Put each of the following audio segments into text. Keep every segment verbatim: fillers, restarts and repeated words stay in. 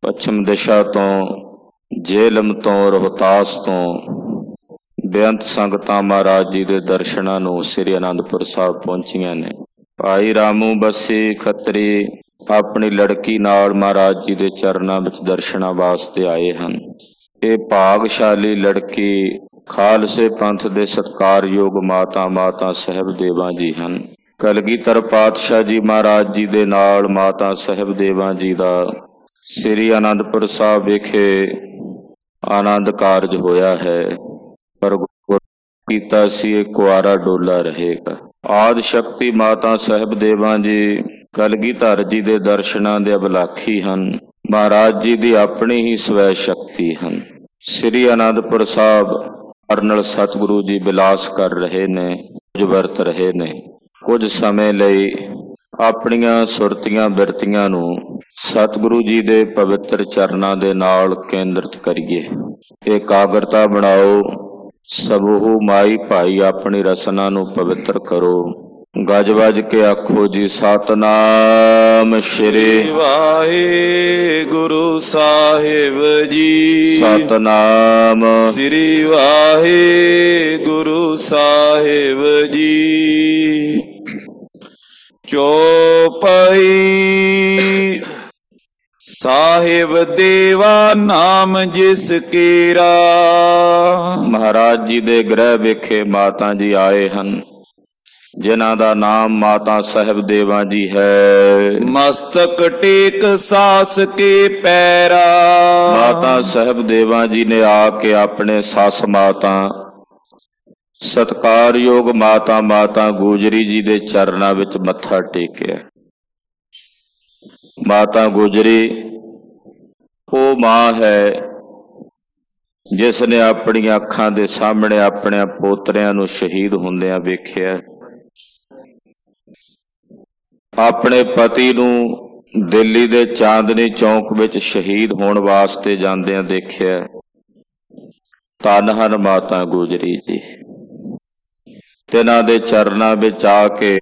ਪੱਛਮ ਦਿਸ਼ਾ ਤੋਂ, ਜੇਹਲਮ ਤੋਂ, ਰੋਹਤਾਸ ਤੋਂ ਬੇਅੰਤ ਸੰਗਤਾਂ ਮਹਾਰਾਜ ਜੀ ਦੇ ਦਰਸ਼ਨਾਂ ਨੂੰ ਸ੍ਰੀ ਅਨੰਦਪੁਰ ਸਾਹਿਬ ਪਹੁੰਚੀਆਂ ਨੇ। ਭਾਈ ਰਾਮੂ ਬੱਸੀ ਖੱਤਰੀ ਆਪਣੀ ਲੜਕੀ ਨਾਲ ਮਹਾਰਾਜ ਜੀ ਦੇ ਚਰਨਾਂ ਵਿੱਚ ਦਰਸ਼ਨਾਂ ਵਾਸਤੇ ਆਏ ਹਨ। ਇਹ ਭਾਗਸ਼ਾਲੀ ਲੜਕੀ ਖਾਲਸੇ ਪੰਥ ਦੇ ਸਤਿਕਾਰਯੋਗ ਮਾਤਾ ਮਾਤਾ ਸਾਹਿਬ ਦੇਵਾਂ ਜੀ ਹਨ। ਕਲਗੀਧਰ ਪਾਤਸ਼ਾਹ ਜੀ ਮਹਾਰਾਜ ਜੀ ਦੇ ਨਾਲ ਮਾਤਾ ਸਾਹਿਬ ਦੇਵਾਂ ਜੀ ਦਾ ਸ੍ਰੀ ਅਨੰਦਪੁਰ ਸਾਹਿਬ ਵਿਖੇ ਆਨੰਦ ਕਾਰਜ ਹੋਇਆ ਹੈ, ਪਰ ਕੀਤਾ ਸੀ ਇਹ ਕੁਆਰਾ ਡੋਲਾ ਰਹੇਗਾ। ਆਦਿ ਸ਼ਕਤੀ ਮਾਤਾ ਸਾਹਿਬ ਦੇਵਾਂ ਜੀ ਕਲਗੀਧਰ ਜੀ ਦੇ ਦਰਸ਼ਨਾਂ ਦੇ ਅਭਲਾਖੀ ਹਨ। ਮਹਾਰਾਜ ਜੀ ਦੀ ਆਪਣੀ ਹੀ ਸਵੈ ਸ਼ਕਤੀ ਹਨ। ਸ੍ਰੀ ਅਨੰਦਪੁਰ ਸਾਹਿਬ ਅਰਨਲ ਸਤਿਗੁਰੂ ਜੀ ਬਿਲਾਸ ਕਰ ਰਹੇ ਨੇ, ਕੁਝ ਵਰਤ ਰਹੇ ਨੇ। ਕੁਝ ਸਮੇਂ ਲਈ ਆਪਣੀਆਂ ਸੁਰਤੀਆਂ ਬਿਰਤੀਆਂ ਨੂੰ ਸਤਿਗੁਰੂ ਜੀ ਦੇ ਪਵਿੱਤਰ ਚਰਨਾਂ ਦੇ ਨਾਲ ਕੇਂਦਰਿਤ ਕਰੀਏ। ਇਕਾਗਰਤਾ ਬਣਾਓ। ਸਬਹੂ ਮਾਈ ਭਾਈ ਆਪਣੀ ਰਸਨਾ ਨੂੰ ਪਵਿੱਤਰ ਕਰੋ। ਗੱਜ ਵੱਜ ਕੇ ਆਖੋ ਜੀ ਸਤਨਾਮ ਸ਼੍ਰੀ ਵਾਹਿਗੁਰੂ ਸਾਹਿਬ ਜੀ। ਸਤਨਾਮ ਸ੍ਰੀ ਵਾਹਿਗੁਰੂ ਸਾਹਿਬ ਜੀ। ਚੌਪਈ ਸਾਹਿਬ ਦੇਵਾ ਨਾਮ ਜਿਸ ਕੇਰਾ। ਮਹਾਰਾਜ ਜੀ ਦੇ ਗ੍ਰਹਿ ਵਿਖੇ ਮਾਤਾ ਜੀ ਆਏ ਹਨ, ਜਿਨ੍ਹਾਂ ਦਾ ਨਾਮ ਮਾਤਾ ਸਾਹਿਬ ਦੇਵਾਂ ਜੀ ਹੈ। ਮਸਤਕ ਟੇਕ ਸਾਸ ਕੇ ਪੈਰਾ। ਮਾਤਾ ਸਾਹਿਬ ਦੇਵਾਂ ਜੀ ਨੇ ਆ ਕੇ ਆਪਣੇ ਸੱਸ ਮਾਤਾ ਸਤਿਕਾਰਯੋਗ ਮਾਤਾ ਮਾਤਾ ਗੁਜਰੀ ਜੀ ਦੇ ਚਰਨਾਂ ਵਿੱਚ ਮੱਥਾ ਟੇਕਿਆ। ਮਾਤਾ ਗੁਜਰੀ ਉਹ ਮਾਂ ਹੈ ਜਿਸ ਨੇ ਆਪਣੀਆਂ ਅੱਖਾਂ ਦੇ ਸਾਹਮਣੇ ਆਪਣੇ ਪੋਤਰਿਆਂ ਨੂੰ ਸ਼ਹੀਦ ਹੁੰਦਿਆਂ ਵੇਖਿਆ। ਆਪਣੇ ਪਤੀ ਨੂੰ ਦਿੱਲੀ ਦੇ ਚਾਂਦਨੀ ਚੌਂਕ ਵਿੱਚ ਸ਼ਹੀਦ ਹੋਣ ਵਾਸਤੇ ਜਾਂਦਿਆਂ ਦੇਖਿਆ। ਧੰਨ ਹਨ ਮਾਤਾ ਗੁਜਰੀ ਜੀ। ਤਿਨਾਂ ਦੇ ਚਰਨਾਂ ਵਿੱਚ ਆ ਕੇ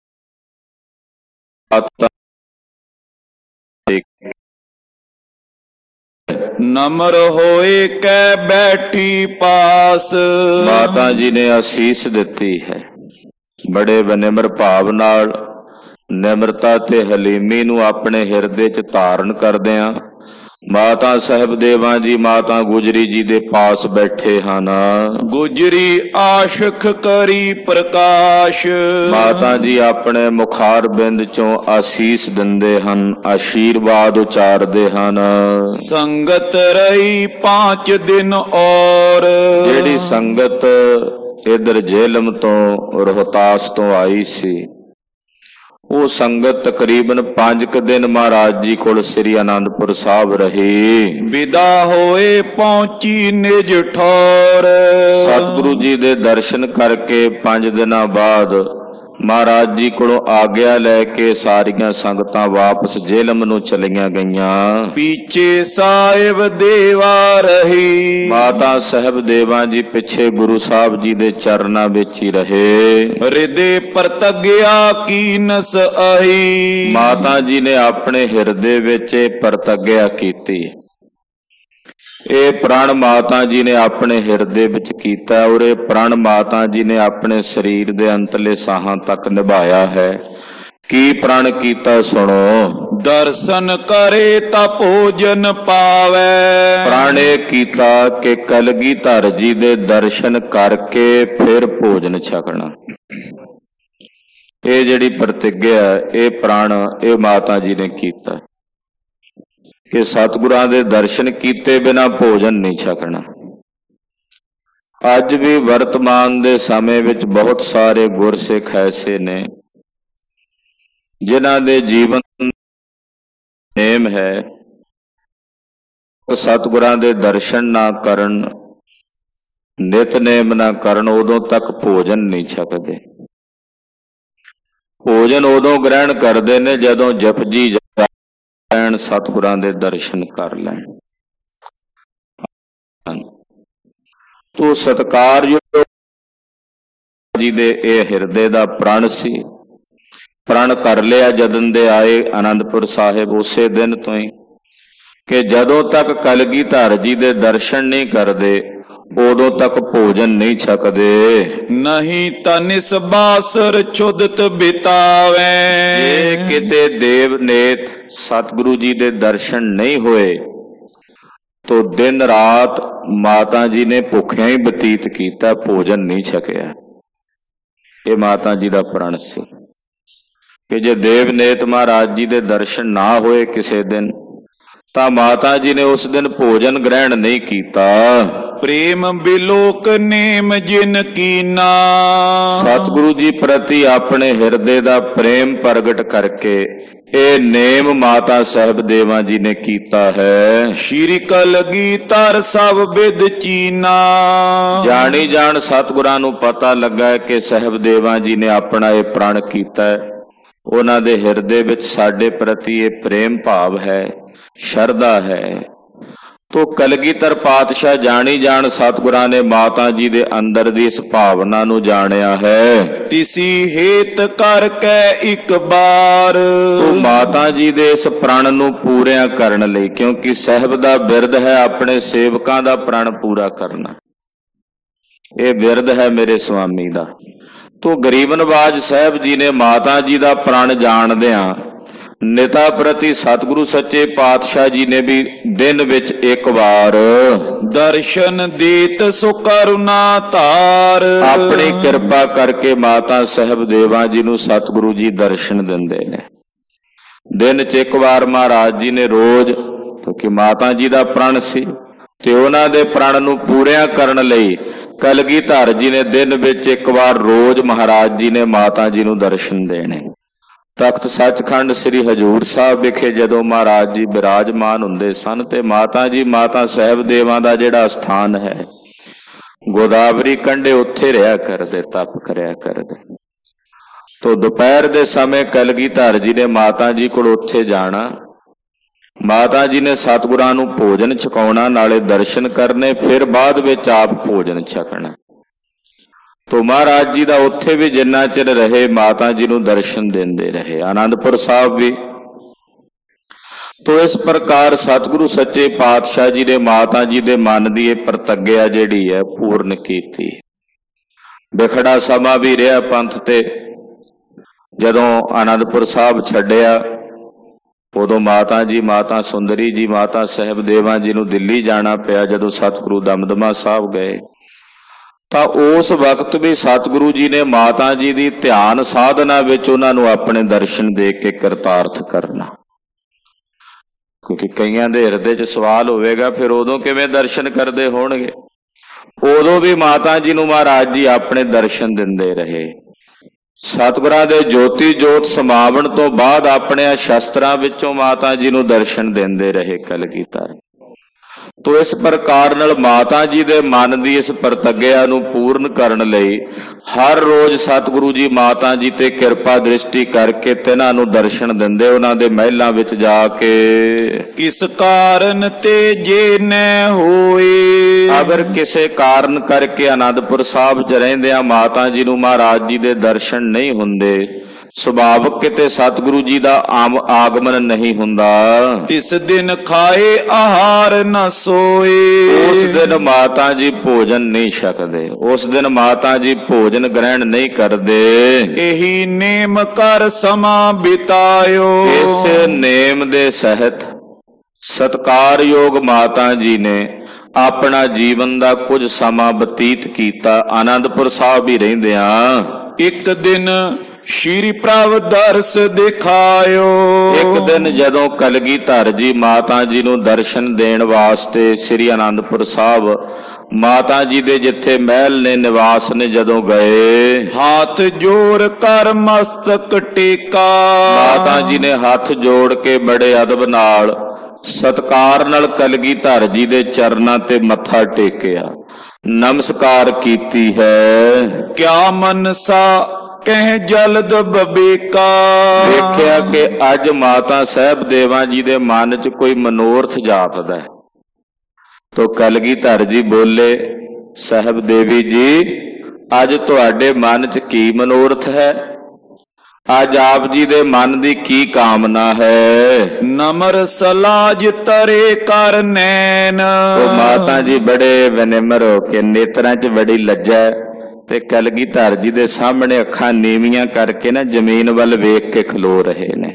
ਨਮਰ ਹੋਏ ਕੈ ਬੈਠੀ ਪਾਸ। ਮਾਤਾ ਜੀ ਨੇ ਅਸੀਸ ਦਿੱਤੀ ਹੈ। ਬੜੇ ਬਨਿਮਰ ਭਾਵ ਨਾਲ ਨਿਮਰਤਾ ਤੇ ਹਲੀਮੀ ਨੂੰ ਆਪਣੇ ਹਿਰਦੇ 'ਚ ਧਾਰਨ ਕਰਦਿਆਂ ਮਾਤਾ ਸਾਹਿਬ ਦੇਵਾਂ ਜੀ ਮਾਤਾ ਗੁਜਰੀ ਜੀ ਦੇ ਪਾਸ ਬੈਠੇ ਹਨ। ਗੁਜਰੀ ਆਸ਼ਿਕ ਕਰੀ ਪ੍ਰਕਾਸ਼। ਮਾਤਾ ਜੀ ਆਪਣੇ ਮੁਖਾਰ ਬਿੰਦ ਚੋਂ ਆਸੀਸ ਦਿੰਦੇ ਹਨ, ਆਸ਼ੀਰਵਾਦ ਉਚਾਰਦੇ ਹਨ। ਸੰਗਤ ਰਹੀ ਪਾਂਚ ਦਿਨ ਔਰ। ਜਿਹੜੀ ਸੰਗਤ ਇਧਰ ਜੇਹਲਮ ਤੋਂ ਰੋਹਤਾਸ ਤੋਂ ਆਈ ਸੀ, ਉਹ ਸੰਗਤ ਤਕਰੀਬਨ ਪੰਜ ਕੁ ਦਿਨ ਮਹਾਰਾਜ ਜੀ ਕੋਲ ਸ੍ਰੀ ਅਨੰਦਪੁਰ ਸਾਹਿਬ ਰਹੀ। ਵਿਦਾ ਹੋਏ ਪਹੁੰਚੀ ਨਿਜ ਠੌਰ। ਸਤਿਗੁਰੂ ਜੀ ਦੇ ਦਰਸ਼ਨ ਕਰਕੇ ਪੰਜ ਦਿਨਾਂ ਬਾਅਦ ਮਹਾਰਾਜ ਜੀ ਕੋਲੋਂ ਆਗਿਆ ਲੈ ਕੇ ਸਾਰੀਆਂ ਸੰਗਤਾਂ ਵਾਪਸ ਜੇਹਲਮ ਨੂੰ ਚਲੀਆਂ ਗਈਆਂ। ਪਿੱਛੇ ਸਾਹਿਬ ਦੇਵਾ ਰਹੀ। ਮਾਤਾ ਸਾਹਿਬ ਦੇਵਾਂ ਜੀ ਪਿੱਛੇ ਗੁਰੂ ਸਾਹਿਬ ਜੀ ਦੇ ਚਰਨਾਂ ਵਿੱਚ ਹੀ ਰਹੇ। ਹਿਰਦੇ ਪ੍ਰਤੱਗਿਆ ਕੀਨਸ ਆਈ। ਮਾਤਾ ਜੀ ਨੇ ਆਪਣੇ ਹਿਰਦੇ ਵਿੱਚ ਪ੍ਰਤੱਗਿਆ ਕੀਤੀ। ਇਹ ਪ੍ਰਣ ਮਾਤਾ ਜੀ ਨੇ ਆਪਣੇ ਹਿਰਦੇ ਵਿੱਚ ਕੀਤਾ ਔਰ ਇਹ ਪ੍ਰਣ ਮਾਤਾ ਜੀ ਨੇ ਆਪਣੇ ਸਰੀਰ ਦੇ ਅੰਤਲੇ ਸਾਹਾਂ ਤੱਕ ਨਿਭਾਇਆ ਹੈ। ਕੀ ਪ੍ਰਣ ਕੀਤਾ ਸੁਣੋ। ਦਰਸ਼ਨ ਕਰੇ ਤਾਂ ਭੋਜਨ ਪਾਵੇ। ਪ੍ਰਣ ਇਹ ਕੀਤਾ ਕਿ ਕਲਗੀਧਰ ਜੀ ਦੇ ਦਰਸ਼ਨ ਕਰਕੇ ਫਿਰ ਭੋਜਨ ਛਕਣਾ। ਇਹ ਜਿਹੜੀ ਪ੍ਰਤਿਗਿਆ, ਇਹ ਪ੍ਰਣ ਇਹ ਮਾਤਾ ਜੀ ਨੇ ਕੀਤਾ ਕਿ ਸਤਿਗੁਰਾਂ ਦੇ ਦਰਸ਼ਨ ਕੀਤੇ ਬਿਨਾਂ ਭੋਜਨ ਨਹੀਂ ਛਕਣਾ। ਅੱਜ ਵੀ ਵਰਤਮਾਨ ਦੇ ਸਮੇਂ ਵਿੱਚ ਬਹੁਤ ਸਾਰੇ ਗੁਰਸਿੱਖ ਐਸੇ ਨੇ ਜਿਨ੍ਹਾਂ ਦੇ ਜੀਵਨ ਨੇਮ ਹੈ ਸਤਿਗੁਰਾਂ ਦੇ ਦਰਸ਼ਨ ਨਾ ਕਰਨ, ਨਿਤਨੇਮ ਨਾ ਕਰਨ, ਉਦੋਂ ਤੱਕ ਭੋਜਨ ਨਹੀਂ ਛਕਦੇ। ਭੋਜਨ ਉਦੋਂ ਗ੍ਰਹਿਣ ਕਰਦੇ ਨੇ ਜਦੋਂ ਜਪਜੀ ਲੈਣ, ਸਤਿਗੁਰਾਂ ਦੇ ਦਰਸ਼ਨ ਕਰ ਲੈਣ। ਤੋ ਸਤਿਕਾਰਯੋਗ ਜੀ ਦੇ ਇਹ ਹਿਰਦੇ ਦਾ ਪ੍ਰਣ ਸੀ। ਪ੍ਰਣ ਕਰ ਲਿਆ ਜਦਨ ਦੇ ਆਏ ਅਨੰਦਪੁਰ ਸਾਹਿਬ। ਉਸੇ ਦਿਨ ਤੋਂ ਹੀ ਕਿ ਜਦੋਂ ਤੱਕ ਕਲਗੀਧਰ ਜੀ ਦੇ ਦਰਸ਼ਨ ਨਹੀਂ ਕਰਦੇ ਉਦੋਂ ਤੱਕ ਭੋਜਨ ਨਹੀਂ ਛਕਦੇ। ਨਹੀਂ ਤਾਂ ਨਿਸ ਬਾਸਰ ਛੁਦਤ ਬਿਤਾਵੇ। ਜੇ ਕਿਤੇ ਦੇਵ ਨੇਤ ਸਤਿਗੁਰੂ ਜੀ ਦੇ ਦਰਸ਼ਨ ਨਹੀਂ ਹੋਏ ਤੋ ਦਿਨ ਰਾਤ ਮਾਤਾ ਜੀ ਨੇ ਭੁੱਖਿਆਂ ਹੀ ਬਤੀਤ ਕੀਤਾ, ਭੋਜਨ ਨਹੀਂ ਛਕਿਆ। ਇਹ ਮਾਤਾ ਜੀ ਦਾ ਪ੍ਰਣ ਸੀ ਕਿ ਜੇ ਦੇਵ ਨੇਤ ਮਹਾਰਾਜ ਜੀ ਦੇ ਦਰਸ਼ਨ ਨਾ ਹੋਏ ਕਿਸੇ ਦਿਨ ਤਾਂ ਮਾਤਾ ਜੀ ਨੇ ਉਸ ਦਿਨ ਭੋਜਨ ਗ੍ਰਹਿਣ ਨਹੀਂ ਕੀਤਾ। ਪ੍ਰੇਮ ਬਿਲੋਕ ਨੇਮ ਜਿਨ ਕੀਨਾ। ਸਤਿਗੁਰੂ ਜੀ ਪ੍ਰਤੀ ਆਪਣੇ ਹਿਰਦੇ ਦਾ ਪ੍ਰੇਮ ਪ੍ਰਗਟ ਕਰਕੇ ਇਹ ਨੇਮ ਮਾਤਾ ਸਾਹਿਬ ਦੇਵਾਂ ਜੀ ਨੇ ਕੀਤਾ ਹੈ। ਸ਼੍ਰੀ ਕਲਗੀਧਰ ਸਭ ਬਿਦ ਚੀਨਾ। ਜਾਣੀ ਜਾਣ ਸਤਿਗੁਰਾਂ ਨੂੰ ਪਤਾ ਲੱਗਾ ਕਿ ਸਾਹਿਬ ਦੇਵਾਂ ਜੀ ਨੇ ਆਪਣਾ ਇਹ ਪ੍ਰਣ ਕੀਤਾ ਹੈ। ਉਹਨਾਂ ਦੇ ਹਿਰਦੇ ਵਿੱਚ ਸਾਡੇ ਪ੍ਰਤੀ ਇਹ ਪ੍ਰੇਮ ਭਾਵ ਹੈ, ਸ਼ਰਧਾ ਹੈ। ਤੋ ਕਲਗੀਧਰ ਪਾਤਸ਼ਾਹ ਜਾਣੀ ਜਾਣ ਸਤਿਗੁਰਾਂ ਨੇ ਮਾਤਾ ਜੀ ਦੇ ਅੰਦਰ ਦੀ ਇਸ ਭਾਵਨਾ ਨੂੰ ਜਾਣਿਆ ਹੈ। ਤਿਸੀ ਹੇਤ ਕਰਕੇ ਇੱਕ ਬਾਰ। ਤੋ ਮਾਤਾ ਜੀ ਦੇ ਇਸ ਪ੍ਰਣ ਨੂੰ ਪੂਰਿਆਂ ਕਰਨ ਲਈ, ਕਿਉਂਕਿ ਸਾਹਿਬ ਦਾ ਬਿਰਦ ਹੈ ਆਪਣੇ ਸੇਵਕਾਂ ਦਾ ਪ੍ਰਣ ਪੂਰਾ ਕਰਨਾ, ਇਹ ਬਿਰਦ ਹੈ ਮੇਰੇ ਸੁਆਮੀ ਦਾ। ਤੋ ਗਰੀਬ ਨਵਾਜ ਸਾਹਿਬ ਜੀ ਨੇ ਮਾਤਾ ਜੀ ਦਾ ਪ੍ਰਣ ਜਾਣਦਿਆਂ ਨਿਤਾ ਪ੍ਰਤੀ ਸਤਿਗੁਰੂ ਸੱਚੇ ਪਾਤਸ਼ਾਹ ਜੀ ਨੇ ਵੀ ਦਿਨ ਵਿੱਚ ਇੱਕ ਵਾਰ ਦਰਸ਼ਨ ਦੇਤ ਸੋ ਕਰੁਣਾ ਧਾਰ। ਆਪਣੀ ਕਿਰਪਾ ਕਰਕੇ ਮਾਤਾ ਸਾਹਿਬ ਦੇਵਾਂ ਜੀ ਨੂੰ ਸਤਿਗੁਰੂ ਜੀ ਦਰਸ਼ਨ ਦਿੰਦੇ ਨੇ। ਦਿਨ 'ਚ ਇੱਕ ਵਾਰ ਮਹਾਰਾਜ ਜੀ ਨੇ ਰੋਜ਼, ਕਿਉਂਕਿ ਮਾਤਾ ਜੀ ਦਾ ਪ੍ਰਣ ਸੀ ਤੇ ਉਹਨਾਂ ਦੇ ਪ੍ਰਣ ਨੂੰ ਪੂਰਿਆਂ ਕਰਨ ਲਈ ਕਲਗੀਧਰ ਜੀ ਨੇ ਦਿਨ ਵਿੱਚ ਇੱਕ ਵਾਰ ਰੋਜ਼ ਮਹਾਰਾਜ ਜੀ ਨੇ ਮਾਤਾ ਜੀ ਨੂੰ ਦਰਸ਼ਨ ਦੇਣੇ। ਤਖਤ ਸੱਚਖੰਡ ਸ੍ਰੀ ਹਜ਼ੂਰ ਸਾਹਿਬ ਵਿਖੇ ਜਦੋਂ ਮਹਾਰਾਜ ਜੀ ਬਿਰਾਜਮਾਨ ਹੁੰਦੇ ਸਨ ਤੇ ਮਾਤਾ ਜੀ ਮਾਤਾ ਸਾਹਿਬ ਦੇਵਾਂ ਦਾ ਜਿਹੜਾ ਸਥਾਨ ਹੈ ਗੋਦਾਵਰੀ ਕੰਢੇ, ਉੱਥੇ ਰਿਹਾ ਕਰਦੇ, ਤਪ ਕਰਿਆ ਕਰਦੇ। ਤੋ ਦੁਪਹਿਰ ਦੇ ਸਮੇਂ ਕਲਗੀਧਰ ਜੀ ਨੇ ਮਾਤਾ ਜੀ ਕੋਲ ਉੱਥੇ ਜਾਣਾ, ਮਾਤਾ ਜੀ ਨੇ ਸਤਿਗੁਰਾਂ ਨੂੰ ਭੋਜਨ ਛਕਾਉਣਾ, ਨਾਲੇ ਦਰਸ਼ਨ ਕਰਨੇ, ਫਿਰ ਬਾਅਦ ਵਿੱਚ ਆਪ ਭੋਜਨ ਛਕਣਾ। ਤੋ ਮਹਾਰਾਜ ਜੀ ਦਾ ਉੱਥੇ ਵੀ ਜਿੰਨਾ ਚਿਰ ਰਹੇ ਮਾਤਾ ਜੀ ਨੂੰ ਦਰਸ਼ਨ ਦਿੰਦੇ ਰਹੇ। ਆਨੰਦਪੁਰ ਸਾਹਿਬ ਵੀ ਤੋ ਇਸ ਪ੍ਰਕਾਰ ਸਤਿਗੁਰੂ ਸੱਚੇ ਪਾਤਸ਼ਾਹ ਜੀ ਨੇ ਮਾਤਾ ਜੀ ਦੇ ਮਨ ਦੀ ਇਹ ਪ੍ਰਤੱਗਿਆ ਜਿਹੜੀ ਹੈ ਪੂਰਨ ਕੀਤੀ। ਵਿਖੜਾ ਸਮਾਂ ਵੀ ਰਿਹਾ ਪੰਥ ਤੇ। ਜਦੋਂ ਆਨੰਦਪੁਰ ਸਾਹਿਬ ਛੱਡਿਆ ਉਦੋਂ ਮਾਤਾ ਜੀ ਮਾਤਾ ਸੁੰਦਰੀ ਜੀ ਮਾਤਾ ਸਾਹਿਬ ਦੇਵਾਂ ਜੀ ਨੂੰ ਦਿੱਲੀ ਜਾਣਾ ਪਿਆ। ਜਦੋਂ ਸਤਿਗੁਰੂ ਦਮਦਮਾ ਸਾਹਿਬ ਗਏ ਤਾਂ ਉਸ ਵਕਤ ਵੀ ਸਤਿਗੁਰੂ ਜੀ ਨੇ ਮਾਤਾ ਜੀ ਦੀ ਧਿਆਨ ਸਾਧਨਾ ਵਿੱਚ ਉਹਨਾਂ ਨੂੰ ਆਪਣੇ ਦਰਸ਼ਨ ਦੇ ਕੇ ਕਰਤਾਰਥ ਕਰਨਾ। ਕਿਉਂਕਿ ਕਈਆਂ ਦੇ ਹਿਰਦੇ 'ਚ ਸਵਾਲ ਹੋਵੇਗਾ ਫਿਰ ਉਦੋਂ ਕਿਵੇਂ ਦਰਸ਼ਨ ਕਰਦੇ ਹੋਣਗੇ। ਉਦੋਂ ਵੀ ਮਾਤਾ ਜੀ ਨੂੰ ਮਹਾਰਾਜ ਜੀ ਆਪਣੇ ਦਰਸ਼ਨ ਦਿੰਦੇ ਰਹੇ। ਸਤਿਗੁਰਾਂ ਦੇ ਜੋਤੀ ਜੋਤ ਸਮਾਵਣ ਤੋਂ ਬਾਅਦ ਆਪਣੇ ਸ਼ਸਤਰਾਂ ਵਿੱਚੋਂ ਮਾਤਾ ਜੀ ਨੂੰ ਦਰਸ਼ਨ ਦਿੰਦੇ ਰਹੇ ਕਲਗੀਧਰ। ਤੋ ਇਸ ਪ੍ਰਕਾਰ ਨਾਲ ਮਾਤਾ ਜੀ ਦੇ ਮਨ ਦੀ ਇਸ ਪ੍ਰਤੱਗਿਆ ਨੂੰ ਪੂਰਨ ਕਰਨ ਲਈ ਹਰ ਰੋਜ਼ ਸਤਿਗੁਰੂ ਜੀ ਮਾਤਾ ਜੀ ਤੇ ਕਿਰਪਾ ਦ੍ਰਿਸ਼ਟੀ ਕਰਕੇ ਤਿਨਾਂ ਨੂੰ ਦਰਸ਼ਨ ਦਿੰਦੇ ਉਹਨਾਂ ਦੇ ਮਹਿਲਾਂ ਵਿੱਚ ਜਾ ਕੇ। ਕਿਸ ਕਾਰਨ ਤੇ ਜੇ ਨੈ ਹੋਏ। ਅਗਰ ਕਿਸੇ ਕਾਰਨ ਕਰਕੇ ਆਨੰਦਪੁਰ ਸਾਹਿਬ 'ਚ ਰਹਿੰਦਿਆਂ ਮਾਤਾ ਜੀ ਨੂੰ ਮਹਾਰਾਜ ਜੀ ਦੇ ਦਰਸ਼ਨ ਨਹੀਂ ਹੁੰਦੇ, ਸੁਭਾਵਕ ਕਿਤੇ ਸਤਿਗੁਰੂ ਜੀ ਦਾ ਆਮ ਆਗਮਨ ਨਹੀਂ ਹੁੰਦਾ, ਤਿਸ ਦਿਨ ਖਾਏ ਆਹਾਰ ਨ ਸੋਏ। ਉਸ ਦਿਨ ਮਾਤਾ ਜੀ ਭੋਜਨ ਨਹੀਂ ਛਕਦੇ, ਉਸ ਦਿਨ ਮਾਤਾ ਜੀ ਭੋਜਨ ਗ੍ਰਹਿਣ ਨਹੀਂ ਕਰਦੇ। ਇਹੀ ਨੇਮ ਕਰ ਸਮਾਂ ਬਿਤਾਇਓ। ਇਸ ਨੇਮ ਦੇ ਸਹਿਤ ਸਤਿਕਾਰਯੋਗ ਮਾਤਾ ਜੀ ਨੇ ਆਪਣਾ ਜੀਵਨ ਦਾ ਕੁਝ ਸਮਾਂ ਬਤੀਤ ਕੀਤਾ ਆਨੰਦਪੁਰ ਸਾਹਿਬ ਹੀ ਰਹਿੰਦਿਆਂ। ਇੱਕ ਦਿਨ ਸ਼੍ਰੀ ਪ੍ਰਭ ਦਰਸ ਦਿਖਾਇਓ। ਇੱਕ ਦਿਨ ਜਦੋਂ ਕਲਗੀਧਰ ਜੀ ਮਾਤਾ ਜੀ ਨੂੰ ਦਰਸ਼ਨ ਦੇਣ ਵਾਸਤੇ ਸ੍ਰੀ ਆਨੰਦਪੁਰ ਸਾਹਿਬ ਮਾਤਾ ਜੀ ਦੇ ਜਿੱਥੇ ਮਹਿਲ ਨੇ ਨਿਵਾਸ ਨੇ ਜਦੋਂ ਗਏ, ਹੱਥ ਜੋੜ ਕਰ ਮਸਤਕ ਟੇਕਾ। ਮਾਤਾ ਜੀ ਨੇ ਹੱਥ ਜੋੜ ਕੇ ਬੜੇ ਅਦਬ ਨਾਲ ਸਤਿਕਾਰ ਨਾਲ ਕਲਗੀਧਰ ਜੀ ਦੇ ਚਰਨਾਂ ਤੇ ਮੱਥਾ ਟੇਕਿਆ, ਨਮਸਕਾਰ ਕੀਤੀ ਹੈ। ਕਿਆ ਮਨਸਾ ਕਹਿ ਜਲਦ ਬਬੇਕਾ। ਦੇਖਿਆ ਕਿ ਅੱਜ ਮਾਤਾ ਸਾਹਿਬ ਦੇਵਾਂ ਜੀ ਦੇ ਮਨ 'ਚ ਕੋਈ ਮਨੋਰਥ ਜਾਪਦਾ ਹੈ। ਤੋ ਕਲਗੀਧਰ ਜੀ ਬੋਲੇ, ਸਾਹਿਬ ਦੇਵੀ ਜੀ ਅੱਜ ਤੁਹਾਡੇ ਮਨ 'ਚ ਕੀ ਮਨੋਰਥ ਹੈ? ਅੱਜ ਆਪ ਜੀ ਦੇ ਮਨ ਦੀ ਕੀ ਕਾਮਨਾ ਹੈ? ਨਮਰ ਸਲਾਜ ਤਰੇ ਕਰ ਨੈਣ। ਉਹ ਮਾਤਾ ਜੀ ਬੜੇ ਵਿਨਿਮਰ ਹੋ ਕੇ, ਨੇਤਰਾਂ 'ਚ ਬੜੀ ਲੱਜਾ ਹੈ ਤੇ ਕਲਗੀਧਰ ਜੀ ਦੇ ਸਾਹਮਣੇ ਅੱਖਾਂ ਨੀਵੀਆਂ ਕਰਕੇ ਨਾ ਜ਼ਮੀਨ ਵੱਲ ਵੇਖ ਕੇ ਖਲੋ ਰਹੇ ਨੇ।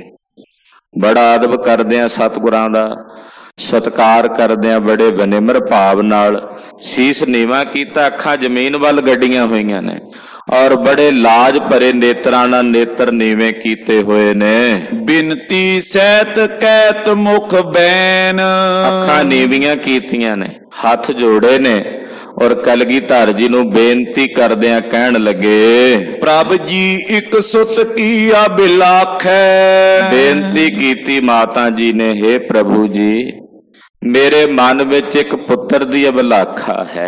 ਬੜਾ ਅਦਬ ਕਰਦੇ ਆ, ਸਤਿਗੁਰਾਂ ਦਾ ਸਤਿਕਾਰ ਕਰਦੇ ਆ, ਬੜੇ ਵਿਨਿਮਰ ਭਾਵ ਨਾਲ ਸੀਸ ਨੀਵਾ ਕੀਤਾ, ਅੱਖਾਂ ਜ਼ਮੀਨ ਵੱਲ ਗੱਡੀਆਂ ਹੋਈਆਂ ਨੇ ਔਰ ਬੜੇ ਲਾਜ ਭਰੇ ਨੇਤਰਾਂ ਨਾਲ ਨੇਤਰ ਨੀਵੇਂ ਕੀਤੇ ਹੋਏ ਨੇ। ਬਿਨਤੀ ਸਹਿਤ ਕਹਿਤ ਮੁਖ ਬੈਨ। ਅੱਖਾਂ ਨੀਵੀਆਂ ਕੀਤੀਆਂ ਨੇ, ਹੱਥ ਜੋੜੇ ਨੇ ਔਰ ਕਲਗੀਧਰ ਜੀ ਨੂੰ ਬੇਨਤੀ ਕਰਦਿਆਂ ਕਹਿਣ ਲੱਗੇ, ਪ੍ਰਭ ਜੀ ਇੱਕ ਸੁਤ ਕੀ ਅਭਿਲਾਖੈ। ਬੇਨਤੀ ਕੀਤੀ ਮਾਤਾ ਜੀ ਨੇ, ਹੇ ਪ੍ਰਭੂ ਜੀ, ਮੇਰੇ ਮਨ ਵਿੱਚ ਇੱਕ ਪੁੱਤਰ ਦੀ ਅਭਿਲਾਖਾ ਹੈ।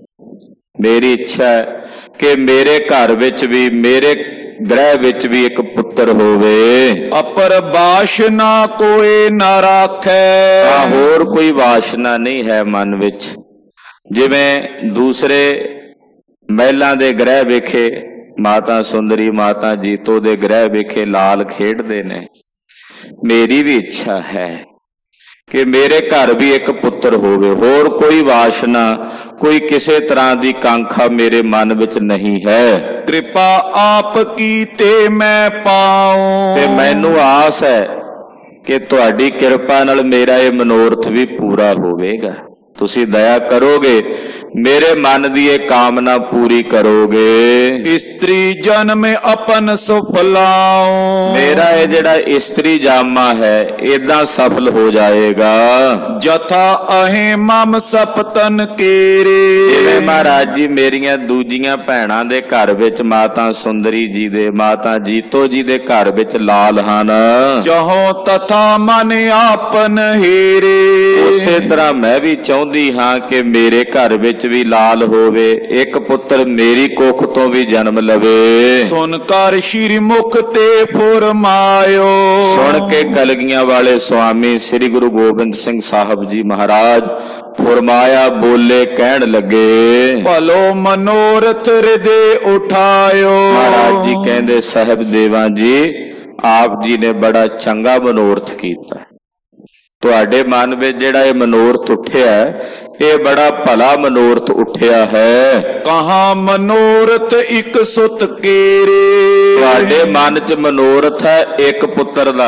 ਮੇਰੀ ਇੱਛਾ ਹੈ ਕਿ ਮੇਰੇ ਘਰ ਵਿੱਚ ਵੀ, ਮੇਰੇ ਗ੍ਰਹਿ ਵਿੱਚ ਵੀ ਇੱਕ ਪੁੱਤਰ ਹੋਵੇ। ਅਪਰ ਬਾਸ਼ਨਾ ਕੋਈ ਨਾ ਰਾਖੈ। ਆ ਹੋਰ ਕੋਈ ਵਾਸ਼ਨਾ ਨਹੀਂ ਹੈ ਮਨ ਵਿੱਚ। ਜਿਵੇਂ ਦੂਸਰੇ ਮਹਿਲਾਂ ਦੇ ਗ੍ਰਹਿ ਵੇਖੇ ਮਾਤਾ ਸੁੰਦਰੀ, ਮਾਤਾ ਜੀਤੋ ਦੇ ਗ੍ਰਹਿ ਵੇਖੇ ਲਾਲ ਖੇਡਦੇ ਨੇ, ਮੇਰੀ ਵੀ ਇੱਛਾ ਹੈ ਕਿ ਮੇਰੇ ਘਰ ਵੀ ਇੱਕ ਪੁੱਤਰ ਹੋਵੇ। ਹੋਰ ਕੋਈ ਵਾਸ਼ਨਾ, ਕੋਈ ਕਿਸੇ ਤਰ੍ਹਾਂ ਦੀ ਕਾਂਖਾ ਮੇਰੇ ਮਨ ਵਿੱਚ ਨਹੀਂ ਹੈ। ਕਿਰਪਾ ਆਪ ਕੀ ਤੇ ਮੈਂ ਪਾਉ। ਤੇ ਮੈਨੂੰ ਆਸ ਹੈ ਕਿ ਤੁਹਾਡੀ ਕਿਰਪਾ ਨਾਲ ਮੇਰਾ ਇਹ ਮਨੋਰਥ ਵੀ ਪੂਰਾ ਹੋਵੇਗਾ। ਤੁਸੀਂ ਦਇਆ ਕਰੋਗੇ, ਮੇਰੇ ਮਨ ਦੀ ਇਹ ਕਾਮਨਾ ਪੂਰੀ ਕਰੋਗੇ। ਇਸਤਰੀ ਜਨਮ ਆਪਨ ਸੁਫਲਾਉ। ਮੇਰਾ ਇਹ ਜਿਹੜਾ ਇਸਤਰੀ ਜਾਮਾ ਹੈ ਏਦਾਂ ਸਫਲ ਹੋ ਜਾਏਗਾ। ਜਥਾ ਅਹੇ ਮਮ ਸਪਤਨ ਕੇਰੇ। ਜਿਵੇਂ ਮਹਾਰਾਜ ਜੀ ਮੇਰੀਆਂ ਦੂਜੀਆਂ ਭੈਣਾਂ ਦੇ ਘਰ ਵਿੱਚ, ਮਾਤਾ ਸੁੰਦਰੀ ਜੀ ਦੇ, ਮਾਤਾ ਜੀਤੋ ਜੀ ਦੇ ਘਰ ਵਿੱਚ ਲਾਲ ਹਨ, ਚਾਹੋ ਤਥਾ ਮਨ ਆਪਨ ਹੀਰੇ। ਉਸੇ ਤਰ੍ਹਾਂ ਮੈਂ ਵੀ ਚਾਹੁੰਦੀ ਹਾਂ ਕਿ ਮੇਰੇ ਘਰ ਵਿੱਚ ਵੀ ਲਾਲ ਹੋਵੇ, ਇੱਕ ਪੁੱਤਰ ਮੇਰੀ ਕੁੱਖ ਤੋਂ ਵੀ ਜਨਮ ਲਵੇ। ਸੁਨ ਕਰ ਸ਼੍ਰੀ ਮੁਖ ਤੇ ਫੁਰਮਾਇਓ। ਸੁਣ ਕੇ ਕਲਗੀਆਂ ਵਾਲੇ ਸੁਆਮੀ ਸ੍ਰੀ ਗੁਰੂ ਗੋਬਿੰਦ ਸਿੰਘ ਸਾਹਿਬ ਜੀ ਮਹਾਰਾਜ ਫੁਰਮਾਇਆ, ਬੋਲੇ, ਕਹਿਣ ਲੱਗੇ, ਭਲੋ ਮਨੋਰਥ ਹਿਰਦੇ ਉਠਾਇਓ। ਮਹਾਰਾਜ ਜੀ ਕਹਿੰਦੇ, ਸਾਹਿਬ ਦੇਵਾਂ ਜੀ, ਆਪ ਜੀ ਨੇ ਬੜਾ ਚੰਗਾ ਮਨੋਰਥ ਕੀਤਾ। ਤੁਹਾਡੇ ਮਨ ਵਿੱਚ ਜਿਹੜਾ ਇਹ ਮਨੋਰਥ ਉੱਠਿਆ, ਇਹ ਬੜਾ ਭਲਾ ਮਨੋਰਥ ਉੱਠਿਆ ਹੈ। ਕਹਾ ਮਨੋਰਥ ਇੱਕ ਸੁਤ ਕੇਰੇ। ਤੁਹਾਡੇ ਮਨ 'ਚ ਮਨੋਰਥ ਹੈ ਇੱਕ ਪੁੱਤਰ ਦਾ,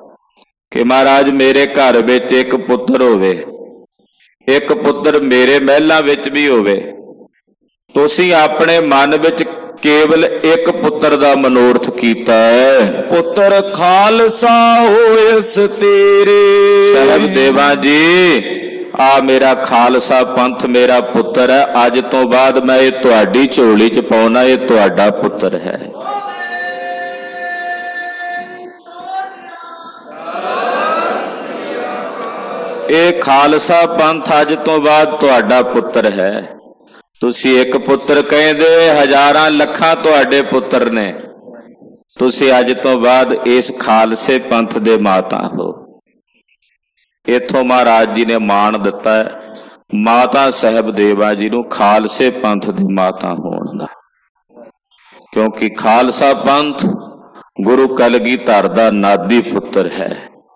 ਕਿ ਮਹਾਰਾਜ ਮੇਰੇ ਘਰ ਵਿੱਚ ਇੱਕ ਪੁੱਤਰ ਹੋਵੇ, ਇੱਕ ਪੁੱਤਰ ਮੇਰੇ ਮਹਿਲਾਂ ਵਿੱਚ ਵੀ ਹੋਵੇ। ਤੁਸੀਂ ਆਪਣੇ ਮਨ ਵਿੱਚ ਕੇਵਲ ਇੱਕ ਪੁੱਤਰ ਦਾ ਮਨੋਰਥ ਕੀਤਾ ਹੈ। ਪੁੱਤਰ ਖਾਲਸਾ ਹੋਇਸ ਤੇਰੇ। ਸਾਹਿਬ ਦੇਵਾ ਜੀ, ਆ ਮੇਰਾ ਖਾਲਸਾ ਪੰਥ ਮੇਰਾ ਪੁੱਤਰ ਹੈ। ਅੱਜ ਤੋਂ ਬਾਅਦ ਮੈਂ ਇਹ ਤੁਹਾਡੀ ਝੋਲੀ 'ਚ ਪਾਉਣਾ, ਇਹ ਤੁਹਾਡਾ ਪੁੱਤਰ ਹੈ। ਇਹ ਖਾਲਸਾ ਪੰਥ ਅੱਜ ਤੋਂ ਬਾਅਦ ਤੁਹਾਡਾ ਪੁੱਤਰ ਹੈ। ਤੁਸੀਂ ਇੱਕ ਪੁੱਤਰ ਕਹਿੰਦੇ, ਹਜ਼ਾਰਾਂ ਲੱਖਾਂ ਤੁਹਾਡੇ ਪੁੱਤਰ ਨੇ। ਤੁਸੀਂ ਅੱਜ ਤੋਂ ਬਾਅਦ ਇਸ ਖਾਲਸੇ ਪੰਥ ਦੇ ਮਾਤਾ ਹੋ। ਇੱਥੋਂ ਮਹਾਰਾਜ ਜੀ ਨੇ ਮਾਣ ਦਿੱਤਾ ਮਾਤਾ ਸਾਹਿਬ ਦੇਵਾ ਜੀ ਨੂੰ ਖਾਲਸੇ ਪੰਥ ਦੀ ਮਾਤਾ ਹੋਣ ਦਾ, ਕਿਉਂਕਿ ਖਾਲਸਾ ਪੰਥ ਗੁਰੂ ਕਲਗੀਧਰ ਦਾ ਨਾਦੀ ਪੁੱਤਰ ਹੈ।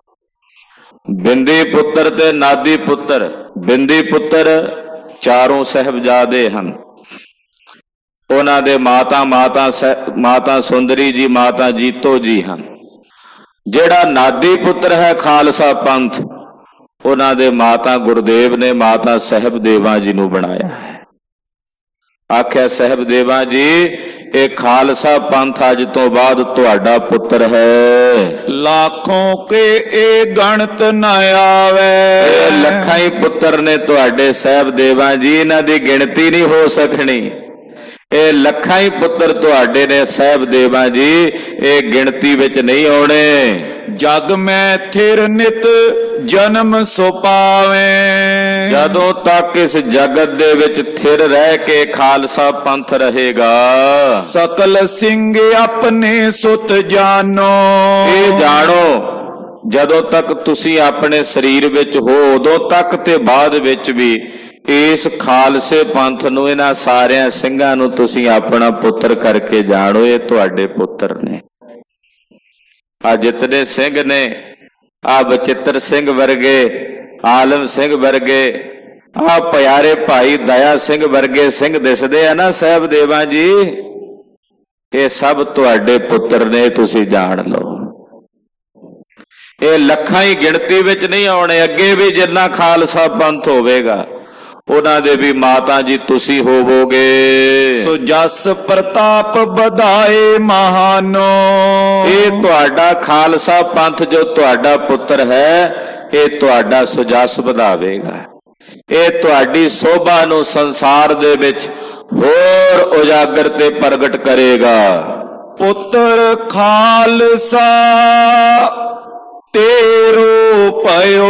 ਬਿੰਦੀ ਪੁੱਤਰ ਤੇ ਨਾਦੀ ਪੁੱਤਰ। ਬਿੰਦੀ ਪੁੱਤਰ ਚਾਰੋਂ ਸਾਹਿਬਜ਼ਾਦੇ ਹਨ, ਉਹਨਾਂ ਦੇ ਮਾਤਾ ਮਾਤਾ ਮਾਤਾ ਸੁੰਦਰੀ ਜੀ, ਮਾਤਾ ਜੀਤੋ ਜੀ ਹਨ। ਜਿਹੜਾ ਨਾਦੀ ਪੁੱਤਰ ਹੈ ਖਾਲਸਾ ਪੰਥ, ਉਹਨਾਂ ਦੇ ਮਾਤਾ ਗੁਰਦੇਵ ਨੇ ਮਾਤਾ ਸਾਹਿਬ ਦੇਵਾ ਜੀ ਨੂੰ ਬਣਾਇਆ ਹੈ। ਆਖਿਆ, ਸਾਹਿਬ ਦੇਵਾ ਜੀ, ਇਹ ਖਾਲਸਾ ਪੰਥ ਅੱਜ ਤੋਂ ਬਾਅਦ ਤੁਹਾਡਾ ਪੁੱਤਰ ਹੈ। ਲੱਖੋਂ ਕੇ ਇਹ ਗਣਤ ਨਾ ਆਵੇ। ਇਹ ਲੱਖਾਂ ਹੀ ਪੁੱਤਰ ਨੇ ਤੁਹਾਡੇ ਸਾਹਿਬ ਦੇਵਾ ਜੀ, ਇਹਨਾਂ ਦੀ ਗਿਣਤੀ ਨਹੀਂ ਹੋ ਸਕਣੀ। ਇਹ ਲੱਖਾਂ ਹੀ ਪੁੱਤਰ ਤੁਹਾਡੇ ਨੇ ਸਾਹਿਬ ਦੇਵਾ ਜੀ, ਇਹ ਗਿਣਤੀ ਵਿੱਚ ਨਹੀਂ ਆਉਣੇ। ਜਗ ਮੈਂ ਥਿਰ ਨਿਤ ਜਨਮ ਸੋ ਪਾਵੇਂ। ਜਦੋਂ ਤੱਕ ਇਸ ਜਗਤ ਦੇ ਵਿੱਚ ਥਿਰ ਰਹਿ ਕੇ ਖਾਲਸਾ ਪੰਥ ਰਹੇਗਾ, ਸਕਲ ਸਿੰਘ ਆਪਣੇ ਸੁਤ ਜਾਨੋ। ਇਹ ਜਾਣੋ, ਜਦੋਂ ਤੱਕ ਤੁਸੀਂ ਆਪਣੇ ਸਰੀਰ ਵਿੱਚ ਹੋ ਉਦੋਂ ਤੱਕ ਤੇ ਬਾਅਦ ਵਿੱਚ ਵੀ ਇਸ ਖਾਲਸੇ ਪੰਥ ਨੂੰ, ਇਹਨਾਂ ਸਾਰਿਆਂ ਸਿੰਘਾਂ ਨੂੰ ਤੁਸੀਂ ਆਪਣਾ ਪੁੱਤਰ ਕਰਕੇ ਜਾਣੋ। ਇਹ ਤੁਹਾਡੇ ਪੁੱਤਰ ਨੇ। ਆ ਜਿਤਨੇ ਸਿੰਘ ਨੇ, ਆ ਬਚਿੱਤਰ ਸਿੰਘ ਵਰਗੇ, ਆਲਮ ਸਿੰਘ ਵਰਗੇ, ਆ ਪਿਆਰੇ ਭਾਈ ਦਇਆ ਸਿੰਘ ਵਰਗੇ ਸਿੰਘ ਦਿਸਦੇ ਆ ਨਾ ਸਾਹਿਬ ਦੇਵਾਂ ਜੀ, ਇਹ ਸਭ ਤੁਹਾਡੇ ਪੁੱਤਰ ਨੇ, ਤੁਸੀਂ ਜਾਣ ਲਓ। ਇਹ ਲੱਖਾਂ ਹੀ ਗਿਣਤੀ ਵਿੱਚ ਨਹੀਂ ਆਉਣੇ, ਅੱਗੇ ਵੀ ਜਿੰਨਾ ਖਾਲਸਾ ਪੰਥ ਹੋਵੇਗਾ ਉਹਨਾਂ ਦੇ ਵੀ ਮਾਤਾ ਜੀ ਤੁਸੀਂ ਹੋਵੋਗੇ। ਸੋ ਜਸ ਪ੍ਰਤਾਪ ਵਧਾਏ ਮਹਾਨੋ, ਇਹ ਤੁਹਾਡਾ ਖਾਲਸਾ ਪੰਥ ਜੋ ਤੁਹਾਡਾ ਪੁੱਤਰ ਹੈ, ਇਹ ਤੁਹਾਡਾ ਸੁਜਸ ਵਧਾਵੇਗਾ, ਇਹ ਤੁਹਾਡੀ ਸੋਭਾ ਨੂੰ ਸੰਸਾਰ ਦੇ ਵਿੱਚ ਹੋਰ ਉਜਾਗਰ ਤੇ ਪ੍ਰਗਟ ਕਰੇਗਾ। ਪੁੱਤਰ ਖਾਲਸਾ ਤੇਰੋ ਪਇਓ,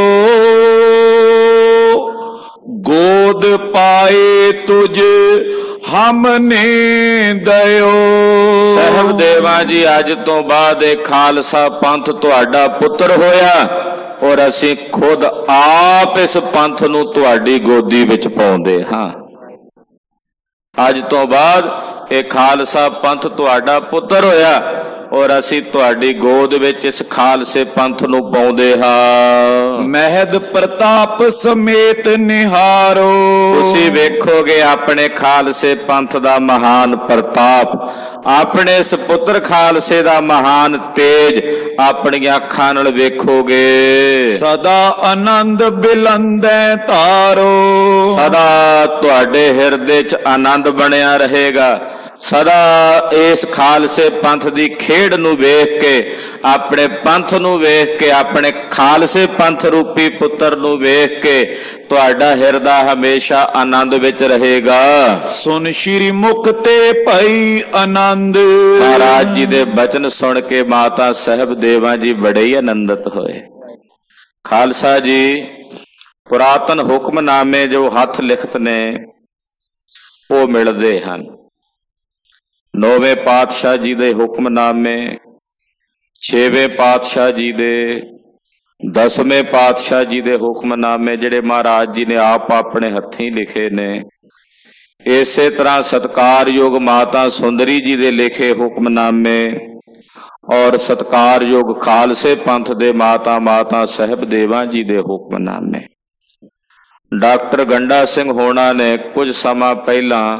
ਗੋਦ ਪਾਏ ਤੁਝ ਹਮਨੇ ਦਇਓ। ਸਾਹਿਬ ਦੇਵਾਂ ਜੀ, ਅੱਜ ਤੋਂ ਬਾਅਦ ਇਹ ਖਾਲਸਾ ਪੰਥ ਤੁਹਾਡਾ ਪੁੱਤਰ ਹੋਇਆ ਔਰ ਅਸੀਂ ਖੁਦ ਆਪ ਇਸ ਪੰਥ ਨੂੰ ਤੁਹਾਡੀ ਗੋਦੀ ਵਿੱਚ ਪਾਉਂਦੇ ਹਾਂ। ਅੱਜ ਤੋਂ ਬਾਅਦ ਇਹ ਖਾਲਸਾ ਪੰਥ ਤੁਹਾਡਾ ਪੁੱਤਰ ਹੋਇਆ ਔਰ ਅਸੀਂ ਤੁਹਾਡੀ ਗੋਦ ਵਿੱਚ ਇਸ ਖਾਲਸੇ ਪੰਥ ਨੂੰ ਪਾਉਂਦੇ ਹਾਂ। ਮਹਿਦ ਪ੍ਰਤਾਪ ਸਮੇਤ ਨਿਹਾਰੋ, ਤੁਸੀਂ ਵੇਖੋਗੇ ਆਪਣੇ ਖਾਲਸੇ ਪੰਥ ਦਾ ਮਹਾਨ ਪ੍ਰਤਾਪ, ਆਪਣੇ ਇਸ ਪੁੱਤਰ ਖਾਲਸੇ ਦਾ ਮਹਾਨ ਤੇਜ ਆਪਣੀਆਂ ਅੱਖਾਂ ਨਾਲ ਵੇਖੋਗੇ। ਸਦਾ ਆਨੰਦ ਬਿਲੰਦੈ ਧਾਰੋ, ਸਦਾ ਤੁਹਾਡੇ ਹਿਰਦੇ 'ਚ ਆਨੰਦ ਬਣਿਆ ਰਹੇਗਾ। ਸਦਾ ਇਸ ਖਾਲਸੇ ਪੰਥ ਦੀ ਖੇਡ ਨੂੰ ਵੇਖ ਕੇ, ਆਪਣੇ ਪੰਥ ਨੂੰ ਵੇਖ ਕੇ, ਆਪਣੇ ਖਾਲਸੇ ਪੰਥ ਰੂਪੀ ਪੁੱਤਰ ਨੂੰ ਵੇਖ ਕੇ ਤੁਹਾਡਾ ਹਿਰਦਾ ਹਮੇਸ਼ਾ ਆਨੰਦ ਵਿੱਚ ਰਹੇਗਾ। ਸੁਨ ਸ਼੍ਰੀ ਮੁਖ ਤੇ ਭਈ ਆਨੰਦ, ਮਹਾਰਾਜ ਜੀ ਦੇ ਬਚਨ ਸੁਣ ਕੇ ਮਾਤਾ ਸਾਹਿਬ ਦੇਵਾਂ ਜੀ ਬੜੇ ਹੀ ਆਨੰਦਿਤ ਹੋਏ। ਖਾਲਸਾ ਜੀ, ਪੁਰਾਤਨ ਹੁਕਮਨਾਮੇ ਜੋ ਹੱਥ ਲਿਖਤ ਨੇ ਉਹ ਮਿਲਦੇ ਹਨ। ਨੌਵੇਂ ਪਾਤਸ਼ਾਹ ਜੀ ਦੇ ਹੁਕਮਨਾਮੇ, ਛੇਵੇਂ ਪਾਤਸ਼ਾਹ ਜੀ ਦੇ, ਦਸਵੇਂ ਪਾਤਸ਼ਾਹ ਜੀ ਦੇ ਹੁਕਮਨਾਮੇ ਜਿਹੜੇ ਮਹਾਰਾਜ ਜੀ ਨੇ ਆਪ ਆਪਣੇ ਹੱਥੀਂ ਲਿਖੇ ਨੇ, ਇਸੇ ਤਰ੍ਹਾਂ ਸਤਿਕਾਰਯੋਗ ਮਾਤਾ ਸੁੰਦਰੀ ਜੀ ਦੇ ਲਿਖੇ ਹੁਕਮਨਾਮੇ ਔਰ ਸਤਿਕਾਰਯੋਗ ਖਾਲਸੇ ਪੰਥ ਦੇ ਮਾਤਾ ਮਾਤਾ ਸਾਹਿਬ ਦੇਵਾਂ ਜੀ ਦੇ ਹੁਕਮਨਾਮੇ। ਡਾਕਟਰ ਗੰਡਾ ਸਿੰਘ ਹੋਣਾ ਨੇ ਕੁਝ ਸਮਾਂ ਪਹਿਲਾਂ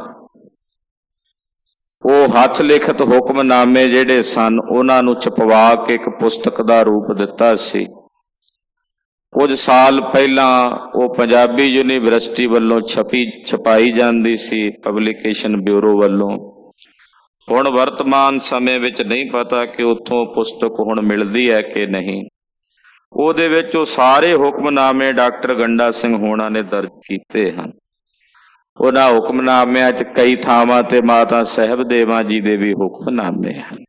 ਉਹ ਹੱਥ ਲਿਖਤ ਹੁਕਮਨਾਮੇ ਜਿਹੜੇ ਸਨ ਉਹਨਾਂ ਨੂੰ ਛਪਵਾ ਕੇ ਇੱਕ ਪੁਸਤਕ ਦਾ ਰੂਪ ਦਿੱਤਾ ਸੀ। ਕੁਝ ਸਾਲ ਪਹਿਲਾਂ ਉਹ ਪੰਜਾਬੀ ਯੂਨੀਵਰਸਿਟੀ ਵੱਲੋਂ ਛਪੀ ਛਪਾਈ ਜਾਂਦੀ ਸੀ, ਪਬਲਿਕੇਸ਼ਨ ਬਿਊਰੋ ਵੱਲੋਂ। ਹੁਣ ਵਰਤਮਾਨ ਸਮੇਂ ਵਿੱਚ ਨਹੀਂ ਪਤਾ ਕਿ ਉੱਥੋਂ ਪੁਸਤਕ ਹੁਣ ਮਿਲਦੀ ਹੈ ਕਿ ਨਹੀਂ। ਉਹਦੇ ਵਿੱਚ ਉਹ ਸਾਰੇ ਹੁਕਮਨਾਮੇ ਡਾਕਟਰ ਗੰਡਾ ਸਿੰਘ ਹੋਣਾ ਨੇ ਦਰਜ ਕੀਤੇ ਹਨ। ਉਹਨਾਂ ਹੁਕਮਨਾਮਿਆਂ 'ਚ ਕਈ ਥਾਵਾਂ ਤੇ ਮਾਤਾ ਸਾਹਿਬ ਦੇਵਾਂ ਜੀ ਦੇ ਵੀ ਹੁਕਮਨਾਮੇ ਹਨ,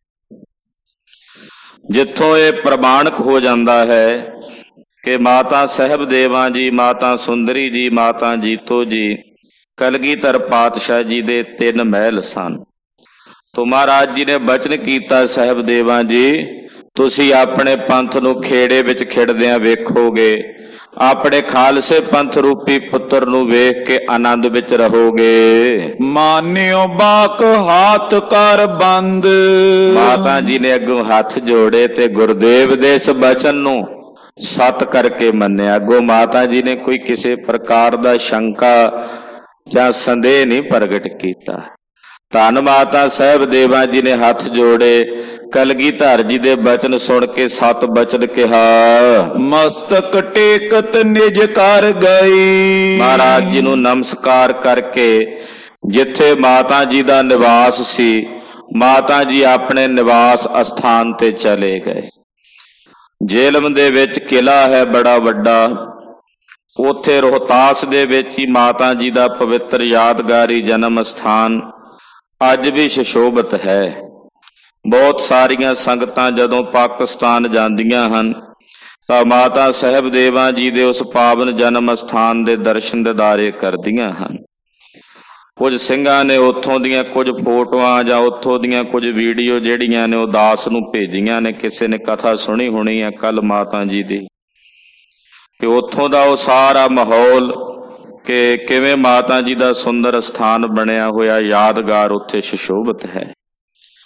ਜਿੱਥੋਂ ਇਹ ਪ੍ਰਮਾਣਿਕ ਹੋ ਜਾਂਦਾ ਹੈ ਕਿ ਮਾਤਾ ਸਾਹਿਬ ਦੇਵਾਂ ਜੀ, ਮਾਤਾ ਸੁੰਦਰੀ ਜੀ, ਮਾਤਾ ਜੀਤੋ ਜੀ, ਕਲਗੀਧਰ ਪਾਤਸ਼ਾਹ ਜੀ ਦੇ ਤਿੰਨ ਮਹਿਲ ਸਨ। ਤੋ ਮਹਾਰਾਜ ਜੀ ਨੇ ਬਚਨ ਕੀਤਾ, ਸਾਹਿਬ ਦੇਵਾਂ ਜੀ ਤੁਸੀਂ ਆਪਣੇ ਪੰਥ ਨੂੰ ਖੇੜੇ ਵਿੱਚ ਖਿੜਦਿਆਂ ਵੇਖੋਗੇ, ਆਪਣੇ ਖਾਲਸੇ ਪੰਥ ਰੂਪੀ ਪੁੱਤਰ ਨੂੰ ਵੇਖ ਕੇ ਆਨੰਦ ਵਿੱਚ ਰਹੋਗੇ। ਮਾਨਿਓ ਬਾਕ ਹਾਥ ਕਰ ਬੰਦ, ਮਾਤਾ ਜੀ ਨੇ ਅੱਗੋਂ ਹੱਥ ਜੋੜੇ ਤੇ ਗੁਰਦੇਵ ਦੇ ਇਸ ਬਚਨ ਨੂੰ ਸਤ ਕਰਕੇ ਮੰਨਿਆ। ਅੱਗੋਂ ਮਾਤਾ ਜੀ ਨੇ ਕੋਈ ਕਿਸੇ ਪ੍ਰਕਾਰ ਦਾ ਸ਼ੰਕਾ ਜਾਂ ਸੰਦੇਹ ਨਹੀਂ ਪ੍ਰਗਟ ਕੀਤਾ। ਧੰਨ ਮਾਤਾ ਸਾਹਿਬ ਦੇਵਾਂ ਜੀ ਨੇ ਹੱਥ ਜੋੜੇ, ਕਲਗੀਧਰ ਜੀ ਦੇ ਬਚਨ ਸੁਣ ਕੇ ਸਤ ਬਚਨ ਕਿਹਾ, ਮਸਤਕ ਟੇਕਤ ਨਿਜ ਕਰ ਗਈ। ਮਹਾਰਾਜ ਜੀ ਨੂੰ ਨਮਸਕਾਰ ਕਰਕੇ ਜਿੱਥੇ ਮਾਤਾ ਜੀ ਦਾ ਨਿਵਾਸ ਸੀ, ਮਾਤਾ ਜੀ ਆਪਣੇ ਨਿਵਾਸ ਅਸਥਾਨ ਤੇ ਚਲੇ ਗਏ। ਜੇਲਮ ਦੇ ਵਿੱਚ ਕਿਲਾ ਹੈ ਬੜਾ ਵੱਡਾ, ਉੱਥੇ ਰੋਹਤਾਸ ਦੇ ਵਿੱਚ ਹੀ ਮਾਤਾ ਜੀ ਦਾ ਪਵਿੱਤਰ ਯਾਦਗਾਰੀ ਜਨਮ ਅਸਥਾਨ ਅੱਜ ਵੀ ਸੁਸ਼ੋਭਿਤ ਹੈ। ਬਹੁਤ ਸਾਰੀਆਂ ਸੰਗਤਾਂ ਜਦੋਂ ਪਾਕਿਸਤਾਨ ਜਾਂਦੀਆਂ ਹਨ ਤਾਂ ਮਾਤਾ ਸਾਹਿਬ ਦੇਵਾਂ ਜੀ ਦੇ ਉਸ ਪਾਵਨ ਜਨਮ ਅਸਥਾਨ ਦੇ ਦਰਸ਼ਨ ਦਿਦਾਰੇ ਕਰਦੀਆਂ ਹਨ। ਕੁਝ ਸਿੰਘਾਂ ਨੇ ਉੱਥੋਂ ਦੀਆਂ ਕੁਝ ਫੋਟੋਆਂ ਜਾਂ ਉੱਥੋਂ ਦੀਆਂ ਕੁਝ ਵੀਡੀਓ ਜਿਹੜੀਆਂ ਨੇ ਉਹ ਦਾਸ ਨੂੰ ਭੇਜੀਆਂ ਨੇ। ਕਿਸੇ ਨੇ ਕਥਾ ਸੁਣੀ ਹੋਣੀ ਹੈ ਕੱਲ ਮਾਤਾ ਜੀ ਦੀ, ਕਿ ਉੱਥੋਂ ਦਾ ਉਹ ਸਾਰਾ ਮਾਹੌਲ ਕਿ ਕਿਵੇਂ ਮਾਤਾ ਜੀ ਦਾ ਸੁੰਦਰ ਸਥਾਨ ਬਣਿਆ ਹੋਇਆ, ਯਾਦਗਾਰ ਉੱਥੇ ਸੁਸ਼ੋਭਿਤ ਹੈ।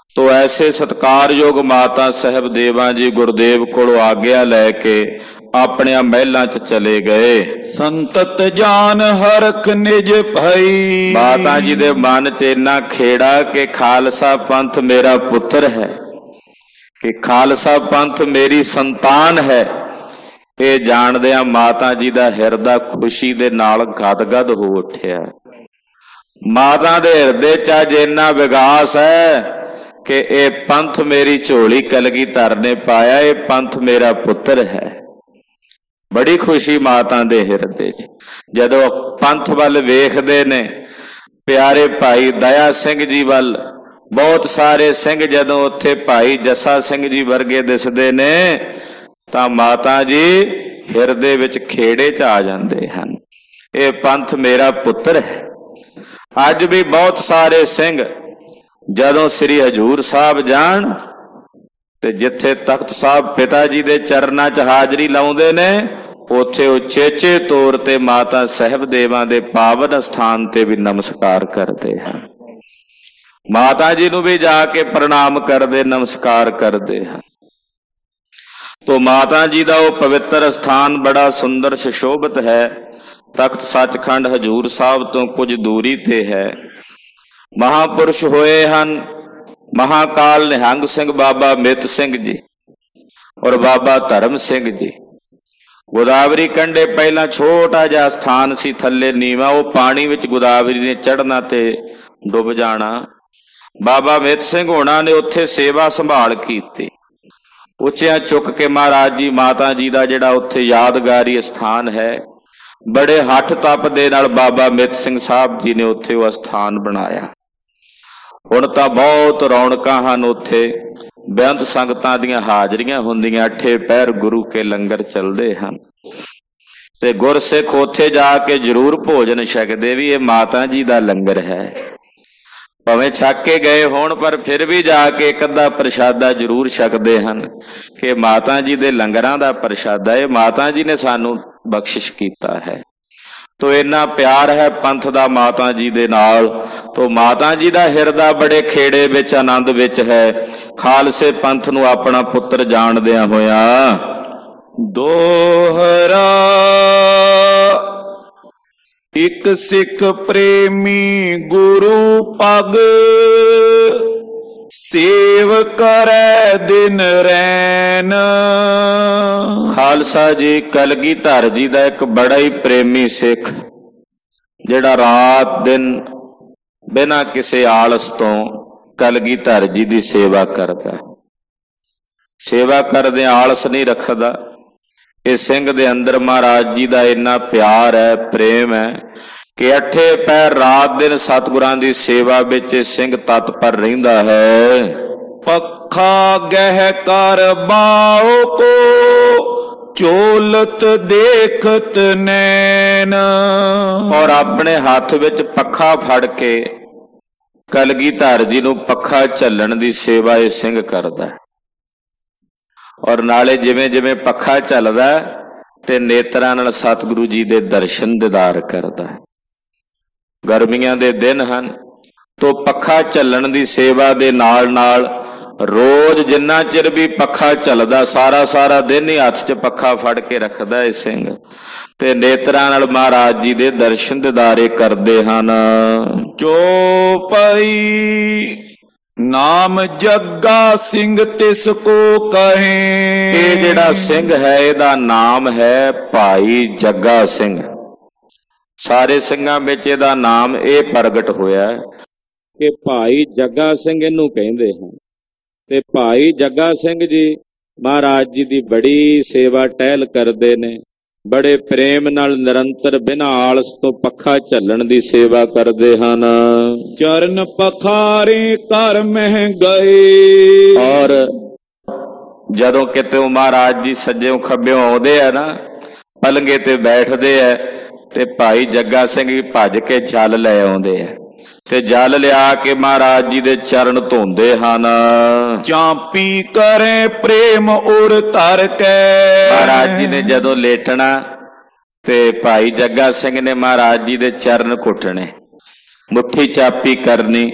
तो ऐसे सत्कारयोग माता साहब देवा जी गुरुदेव कोलों आग्या लैके अपने महलों च चले गए। संतत जान हरख निज भई। माता जी दे मन च इन्ना खेड़ा कि खालसा पंथ मेरा पुत्र है, कि खालसा पंथ मेरी संतान है। ये जाणदियां माता जी दा हिरदा खुशी दे नाल गदगद हो उठिया। माता दे हिरदे च अज इन्ना विगास है कि ये पंथ मेरी झोली कलगीधर ने पाया, ये पंथ मेरा पुत्र है। बड़ी खुशी माता दे हिरदे च। जदों पंथ वल वेखदे ने प्यारे भाई दया सिंह जी वल, बहुत सारे सिंह जदों उत्थे भाई जस्सा सिंह जी वर्गे दिसदे ने तां माता जी हिरदे विच खेड़े च आ जांदे हन। ये पंथ मेरा पुत्र है। अज भी बहुत सारे सिंह जदों श्री हजूर साहब जान ते जिथे तख्त साहब पिता जी दे चरनां च हाजरी लाउंदे ने, उत्थे उचेचे तौर ते माता साहब देवां दे पावन स्थान ते भी नमस्कार करते हैं। माता जी नूं भी जाके प्रणाम करदे, नमस्कार करते हैं। तो माता जी दा वो पवित्र स्थान बड़ा सुंदर सुशोभित है। तख्त सचखंड हजूर साहब तो कुछ दूरी ते है। महापुरुष होए हन महाकाल निहंग सिंह बाबा मित सिंह जी और बाबा धर्म सिंह जी। गोदावरी कंढे पहला छोटा जा स्थान सी, थले नीवा, वो पानी विच गोदावरी ने चढ़ना ते डुब जाना। बाबा मित सिंह होना ने उत्थे सेवा संभाल कीती। उच्चिया चुक के महाराज जी माता जी का जिहड़ा उत्थे यादगारी स्थान है, बड़े हठ तप दे नाल बाबा मित सिंह साहब जी ने उत्थे वो स्थान बनाया। हुण तां बहुत रौनकां हन उत्थे, बेअंत संगतां दीयां हाजरियां हुंदियां, अठे पैर गुरु के लंगर चलदे हन ते गुरसिख उत्थे जाके जरूर भोजन छकदे भी। ये माता जी का लंगर है। भावें छक के गए होण पर फिर भी जाके एक अद्धा प्रशादा जरूर छकदे हन कि माता जी दे लंगरां दा प्रशादा है, माता जी ने सानू बख्शिश कीता है। तो इन्ना प्यार है पंथ दा माता जी दे नाल। तो माता जी दा हिरदा बड़े खेड़े विच आनंद विच है। खालसे पंथ नू अपना पुत्र जाणदियां होया दोहरा एक सिख प्रेमी गुरु पग, सेव करे दिन रैन। खालसा जी कलगीधर जी का एक बड़ा ही प्रेमी सिख, जिहड़ा रात दिन बिना किसी आलस तो कलगीधर जी की सेवा करता। सेवा करदे आलस नहीं रखदा। इस सिंह दे अंदर महाराज जी का इन्ना प्यार है, प्रेम है कि अठे पैर रात दिन सतगुरां दी सेवा विच सिंह तत्पर रहिंदा है। पखा गह कर बाओ को चोलत देखत नैन। और अपने हाथ विच पखा फड़ के कलगीधर जी नूं पखा झल्लण दी सेवा ये सिंह करदा है। और नाले जिवें जिवें पखा झलदा ते नेत्रां नाल सतगुरु जी दे दर्शन दीदार करदा है। गर्मियां दे दिन हन तो पखा झल्लण दी सेवा दे नाल नाल रोज जिन्ना चिर भी पखा झलदा सारा सारा दिन ही हथ च पखा फड़ के रखदा है सिंह ते नेत्रां नाल महाराज जी दे दर्शन दीदारे करदे हन। चौपाई नाम जग्गा सिंह तिसको कहे। ये जिहड़ा सिंह है इहदा नाम है भाई जग्गा सिंह। सारे सिंघां विच इहदा नाम ये प्रगट होया कि भाई जग्गा सिंह इहनूं कहिंदे हन। ते भाई जग्गा सिंह जी महाराज जी दी बड़ी सेवा टहल करदे ने। बड़े प्रेम नाल निरंतर बिना आलस तो पखा झल्लण दी सेवा करदे हन। चरण पखारे कर मह गए। और जदों किते महाराज जी सज्जों खब्बों आउंदे आ ना, पलंगे ते बैठदे आ ते भाई जग्गा सिंह भज के जल लै आउंदे आ ते जल लिया के महाराज जी दे चरण धोंदे हन। चांपी करे प्रेम उर धर के। महाराज जी ने जदों लेटना ते भाई जग्गा सिंह ने महाराज जी दे चरण घुटने, मुट्ठी चापी करनी,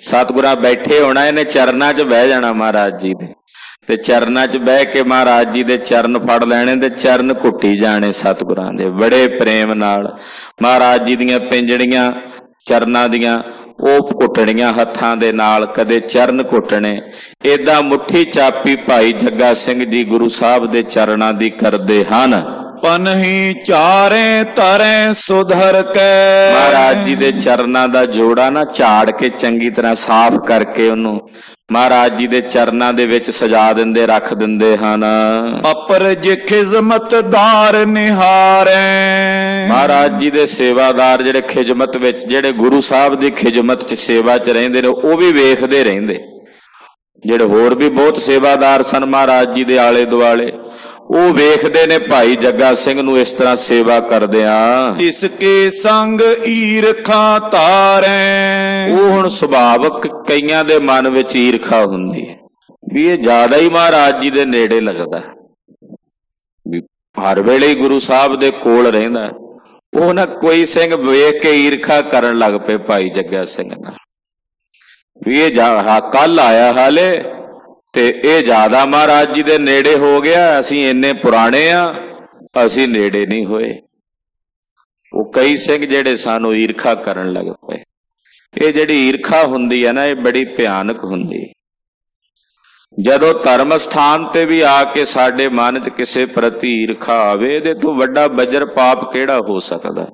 ਸਤਿਗੁਰਾਂ ਬੈਠੇ ਹੋਣਾ, ਇਹਨੇ ਚਰਨਾਂ 'ਚ ਬਹਿ ਜਾਣਾ ਮਹਾਰਾਜ ਜੀ ਦੇ, ਤੇ ਚਰਨਾਂ 'ਚ ਬਹਿ ਕੇ ਮਹਾਰਾਜ ਜੀ ਦੇ ਚਰਨ ਫੜ ਲੈਣੇ ਤੇ ਚਰਨ ਘੁੱਟੀ ਜਾਣੇ ਸਤਿਗੁਰਾਂ ਦੇ। ਬੜੇ ਪ੍ਰੇਮ ਨਾਲ ਮਹਾਰਾਜ ਜੀ ਦੀਆਂ ਪਿੰਜੜੀਆਂ ਚਰਨਾਂ ਦੀਆਂ ਉਹ ਘੁੱਟਣੀਆਂ ਹੱਥਾਂ ਦੇ ਨਾਲ, ਕਦੇ ਚਰਨ ਘੁੱਟਣੇ। ਏਦਾਂ ਮੁੱਠੀ ਚਾਪੀ ਭਾਈ ਜੱਗਾ ਸਿੰਘ ਜੀ ਗੁਰੂ ਸਾਹਿਬ ਦੇ ਚਰਨਾਂ ਦੀ ਕਰਦੇ ਹਨ। ਪਨਹੀ ਚਾਰੇ ਧਰੇ ਸੁਧਰ ਕੇ, ਮਹਾਰਾਜ ਜੀ ਦੇ ਚਰਨਾਂ ਦਾ ਜੋੜਾ ਨਾ ਝਾੜ ਕੇ ਚੰਗੀ ਤਰ੍ਹਾਂ ਸਾਫ਼ ਕਰਕੇ ਉਹਨੂੰ ਮਹਾਰਾਜ ਜੀ ਦੇ ਚਰਨਾਂ ਦੇ ਵਿੱਚ ਸਜਾ ਦਿੰਦੇ, ਰੱਖ ਦਿੰਦੇ ਹਨ। ਅਪਰ ਜੇ ਖਿਜ਼ਮਤਦਾਰ ਨਿਹਾਰੇ, ਮਹਾਰਾਜ ਜੀ ਦੇ ਸੇਵਾਦਾਰ ਜਿਹੜੇ ਖਿਜਮਤ ਵਿੱਚ, ਜਿਹੜੇ ਗੁਰੂ ਸਾਹਿਬ ਦੀ ਖਿਜਮਤ 'ਚ ਸੇਵਾ 'ਚ ਰਹਿੰਦੇ ਨੇ, ਉਹ ਵੀ ਵੇਖਦੇ ਰਹਿੰਦੇ। ਜਿਹੜੇ ਹੋਰ ਵੀ ਬਹੁਤ ਸੇਵਾਦਾਰ ਸਨ ਮਹਾਰਾਜ ਜੀ ਦੇ ਆਲੇ ਦੁਆਲੇ, ਉਹ ਵੇਖਦੇ ਨੇ ਭਾਈ ਜੱਗਾ ਸਿੰਘ ਨੂੰ ਇਸ ਤਰ੍ਹਾਂ ਸੇਵਾ ਕਰਦਿਆਂ। ਤਿਸ ਕੇ ਸੰਗ ਈਰਖਾ ਧਾਰੇ, ਉਹ ਹੁਣ ਸੁਭਾਵਕ ਕਈਆਂ ਦੇ ਮਨ ਵਿੱਚ ਈਰਖਾ ਹੁੰਦੀ ਹੈ ਵੀ ਇਹ ਜ਼ਿਆਦਾ ਹੀ ਮਹਾਰਾਜ ਜੀ ਦੇ ਨੇੜੇ ਲੱਗਦਾ, ਵੀ ਹਰ ਵੇਲੇ ਹੀ ਗੁਰੂ ਸਾਹਿਬ ਦੇ ਕੋਲ ਰਹਿੰਦਾ। ਉਹ ਨਾ ਕੋਈ ਸਿੰਘ ਵੇਖ ਕੇ ਈਰਖਾ ਕਰਨ ਲੱਗ ਪਏ ਭਾਈ ਜੱਗਾ ਸਿੰਘ ਨਾਲ, ਵੀ ਇਹ ਕੱਲ ਆਇਆ ਹਾਲੇ ਤੇ ਇਹ ਜ਼ਿਆਦਾ ਮਹਾਰਾਜ ਜੀ ਦੇ ਨੇੜੇ ਹੋ ਗਿਆ, ਅਸੀਂ ਇੰਨੇ ਪੁਰਾਣੇ ਆ, ਅਸੀਂ ਨੇੜੇ ਨਹੀਂ ਹੋਏ। ਉਹ ਕਈ ਸਿੰਘ ਜਿਹੜੇ ਸਾਨੂੰ ਈਰਖਾ ਕਰਨ ਲੱਗ ਪਏ। ਇਹ ਜਿਹੜੀ ਈਰਖਾ ਹੁੰਦੀ ਹੈ ਨਾ, ਇਹ ਬੜੀ ਭਿਆਨਕ ਹੁੰਦੀ। ਜਦੋਂ ਧਰਮ ਸਥਾਨ ਤੇ ਵੀ ਆ ਕੇ ਸਾਡੇ ਮਨ 'ਚ ਕਿਸੇ ਪ੍ਰਤੀ ਈਰਖਾ ਆਵੇ, ਇਹਦੇ ਤੋਂ ਵੱਡਾ ਬੱਜਰ ਪਾਪ ਕਿਹੜਾ ਹੋ ਸਕਦਾ।